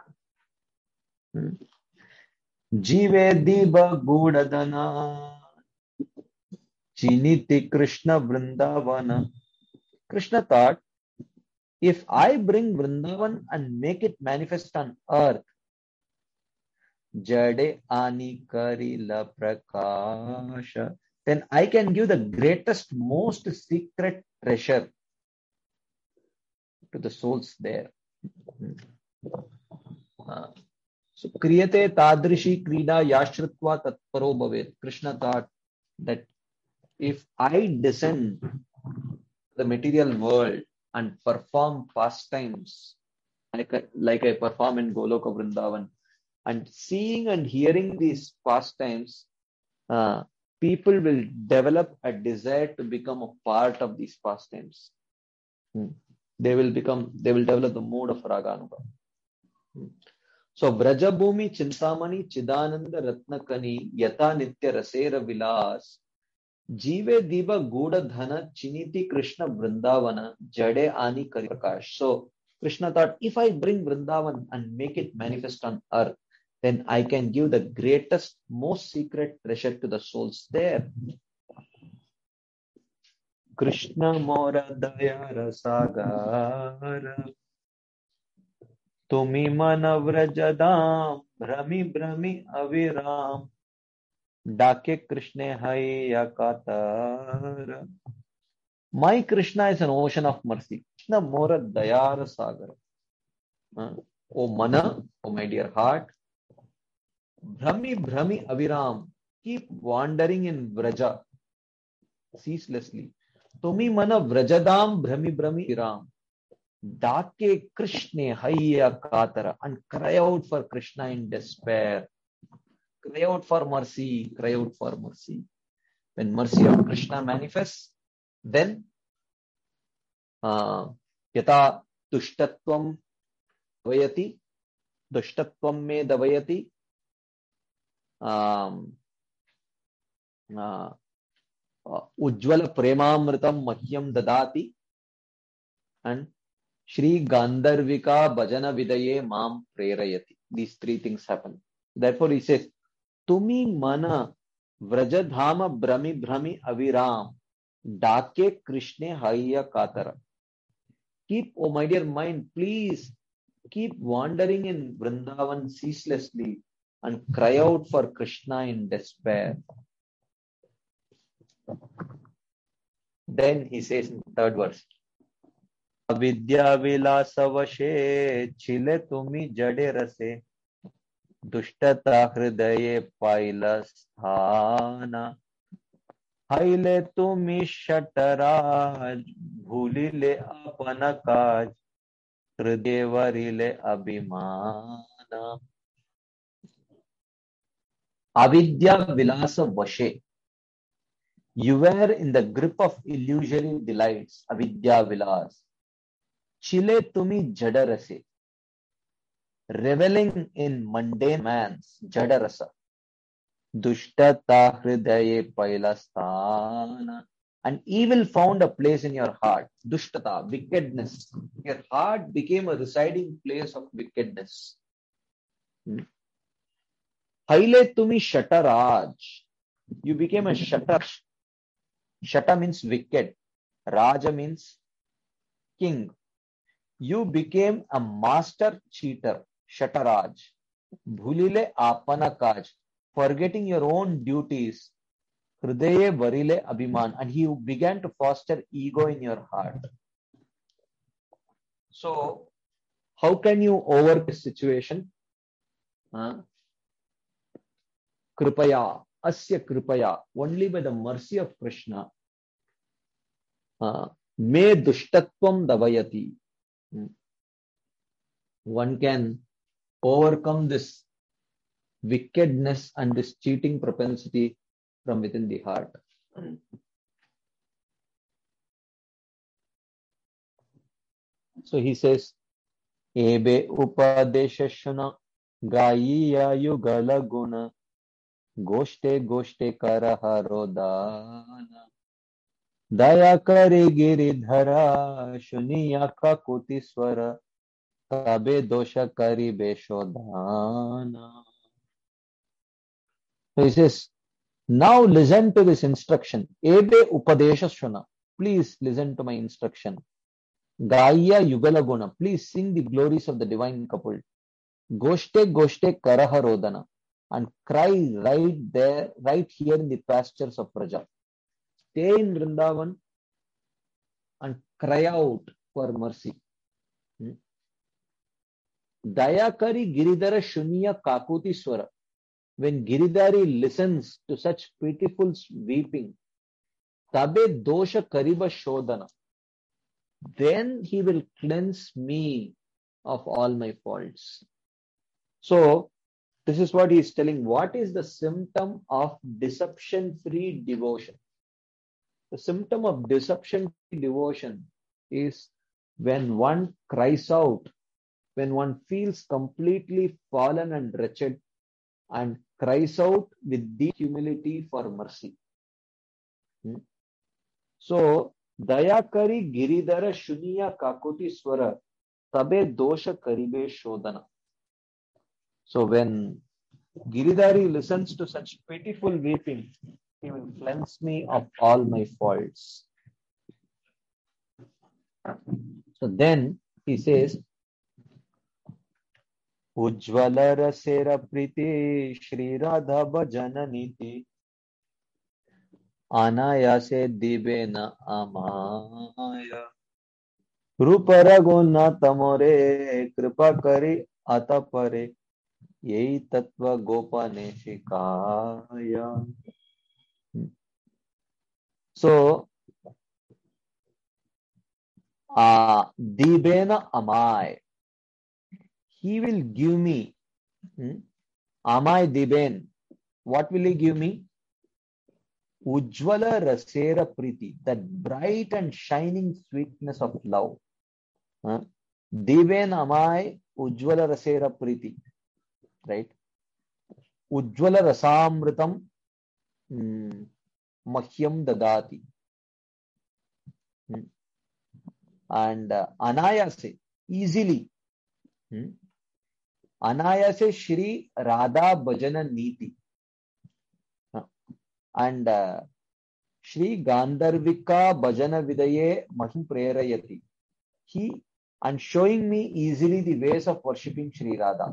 Jive Diba Gudadana Chiniti Krishna Vrindavana. Krishna thought, if I bring Vrindavan and make it manifest on earth, Jade Ani Karila Prakasha, then I can give the greatest, most secret treasure to the souls there. So, Kriyate Tadrishi Krida Yashritva Tatparo Bhavet. Krishna thought that if I descend the material world and perform pastimes like I perform in Goloka Vrindavan, and seeing and hearing these pastimes, people will develop a desire to become a part of these pastimes. They will develop the mood of Raganuga. So, Brajabhumi Chintamani Chidananda Ratnakani Yata Nitya Rasera Vilas Jive Diva Guda Dhana Chiniti Krishna Vrindavana Jade Ani Kariprakash. So, Krishna thought, if I bring Vrindavan and make it manifest on earth, then I can give the greatest, most secret treasure to the souls there. Krishna Mora Dayara Sagara Tumi Mana Vrajadam Brahmi Brahmi Aviram Dake Krishna Haya Katara. My Krishna is an ocean of mercy. Krishna Mora Dayara Sagara. O Mana, O my dear heart, Brahmi Brahmi Aviram, keep wandering in Vraja ceaselessly. Tumi Mana Vrajadam Brahmi Brahmi Aviram. Dake Krishna Haya Katara, and cry out for Krishna in despair. Cry out for mercy, cry out for mercy. When mercy of Krishna manifests, then Yata Dushtatvam Vayati, Dushtatvam Me Davayati, Ujjvala Premamritam Mahyam Dadati, and Shri Gandharvika Bhajana Vidaye Mam Prerayati. These three things happen. Therefore, he says, Tumi Mana Vrajadhama Brahmi Brahmi Aviram Dake Krishna Haya Katara. Keep, oh my dear mind, please keep wandering in Vrindavan ceaselessly and cry out for Krishna in despair. Then he says in the third verse, Avidya Vilasavashe Chile Tumi Jade Rase Dushtata Hridaye Pailasthana Haile Tumi Shataraj Bhulile Apanakaj Hridevarile Abhimana. Avidya Vilasa Vashe. You were in the grip of illusory delights, Avidya Vilas. Chile Tumi Jadarase. Reveling in mundane man's Jadarasa. Dushtata Hridaye Pailastana. And evil found a place in your heart. Dushtata, wickedness. Your heart became a residing place of wickedness. Haile Tumi Shataraj. You became a Shatar. Shata means wicked. Raja means king. You became a master cheater. Shataraj. Bhulile Apanakaj. Forgetting your own duties. Hridaye Varile Abhiman. And he began to foster ego in your heart. So, how can you overcome this situation? Kripaya. Asya Kripaya. Only by the mercy of Krishna. Me Dushtatvam Davayati. One can overcome this wickedness and this cheating propensity from within the heart. So he says, Ebe Upadesha Shuna Gaiya Yugala Guna गोष्ठे गोष्ठे करहरो दान दया करे गिरिधरा शुनिया काकुति स्वर तबे दोष करिबे शोधाना. So he says, now listen to this instruction. Ebe upadesha shuna. Please listen to my instruction. Gaya yugala guna. Please sing the glories of the divine couple. Goshte goshte karaharodana. And cry right there, right here in the pastures of Praja. Stay in Vrindavan and cry out for mercy. Dayakari Giridhara Shunya Kakuti Swara. When Giridhari listens to such pitiful weeping, Tabe Dosha Kariba Shodana, then he will cleanse me of all my faults. So, this is what he is telling. What is the symptom of deception-free devotion? The symptom of deception-free devotion is when one cries out, when one feels completely fallen and wretched and cries out with deep humility for mercy. So, Dayakari Giridhara Shuniya Kakuti Swara Tabe Dosha Karibe Shodana. So when Giridhari listens to such pitiful weeping, he will cleanse me of all my faults. So then he says, Ujjvala Rasera Priti Shri Radha Bhajana Niti Anayase Dibena Amaya Rupara Guna Tamore Kripa Kari Atapare Yei Tattva Gopane Shikaya. So, Dibena Amai. He will give me. Amai Diben. What will he give me? Ujjvala Rasera Priti. That bright and shining sweetness of love. Diben Amai Ujjvala Rasera Priti. Right? Ujjvala Rasamritam Mahyam Dadati. And Anayase, easily. Anayase Shri Radha Bhajana Niti. And Shri Gandharvika Bhajana Vidaye Mahim Prerayati. He, and showing me easily the ways of worshipping Shri Radha.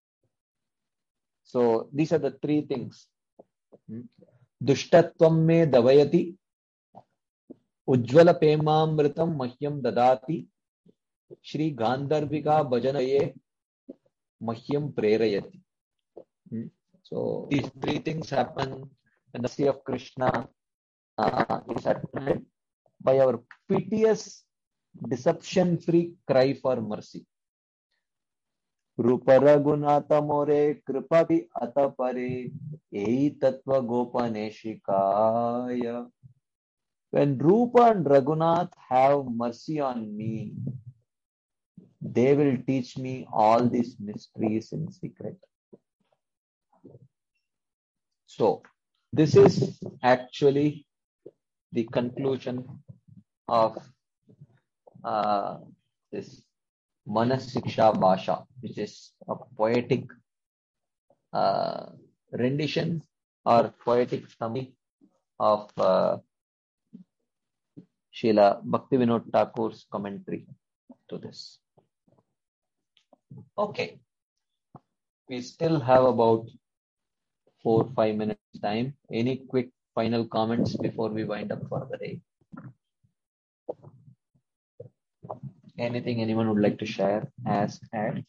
So these are the three things. Dushtatvam me davayati, Ujjvala Pemamritam Mahyam Dadati, Shri Gandharvika Bhajanaye Mahyam Prerayati. So these three things happen when the sea of Krishna is attracted by our piteous, deception-free cry for mercy. Rupa Raghunatha More Kripati Atapare Ei Tattva Gopane Shikaya. When Rupa and Raghunath have mercy on me, they will teach me all these mysteries in secret. So, this is actually the conclusion of this Manas Siksha Bhasha, which is a poetic rendition or poetic summary of Srila Bhaktivinoda Thakur's commentary to this. Okay, we still have about 4-5 minutes time. Any quick final comments before we wind up for the day? Anything anyone would like to share, ask, add?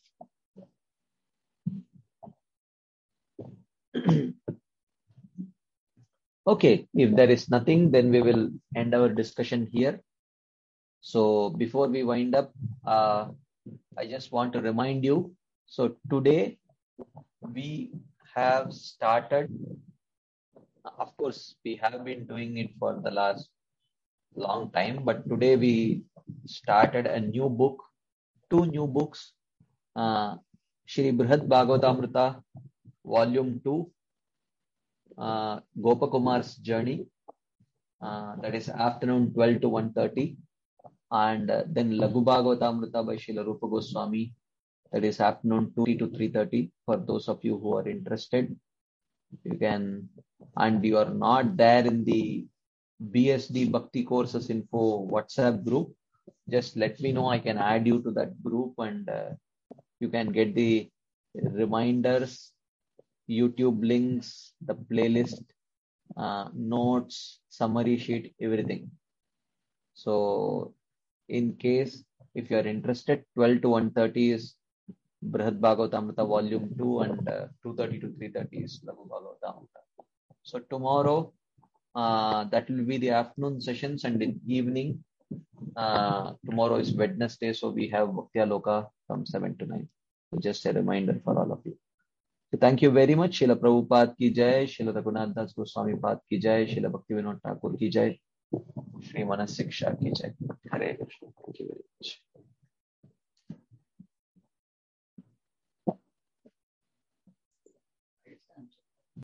Okay, if there is nothing, then we will end our discussion here. So before we wind up, I just want to remind you. So today we have started, of course, we have been doing it for the last long time, but today we started a new book, 2 new books, Shri Brihad Bhagavatamrita, Volume 2, Gopakumar's journey. That is afternoon 12 to 1:30. And then Laghu Bhagavatamrita by Srila Rupa Goswami. That is afternoon 2 to 3:30. For those of you who are interested, you can, and you are not there in the BSD Bhakti Courses Info WhatsApp group, just let me know. I can add you to that group, and you can get the reminders, YouTube links, the playlist, notes, summary sheet, everything. So in case if you are interested, 12 to 1:30 is Brihad Bhagavatamrita Volume 2, and 2:30 to 3:30 is Laghu Bhagavatamrita. So tomorrow, that will be the afternoon sessions, and in evening, tomorrow is Wednesday, so we have Bhakti Aloka from 7 to 9. So just a reminder for all of you. So thank you very much. Srila Prabhupada ki jai, Srila Raghunath Das Goswami Pad ki jai, Srila Bhaktivinoda Thakur ki jai, Shri Manas Siksha ki jai. Hare Krishna. Thank you very much.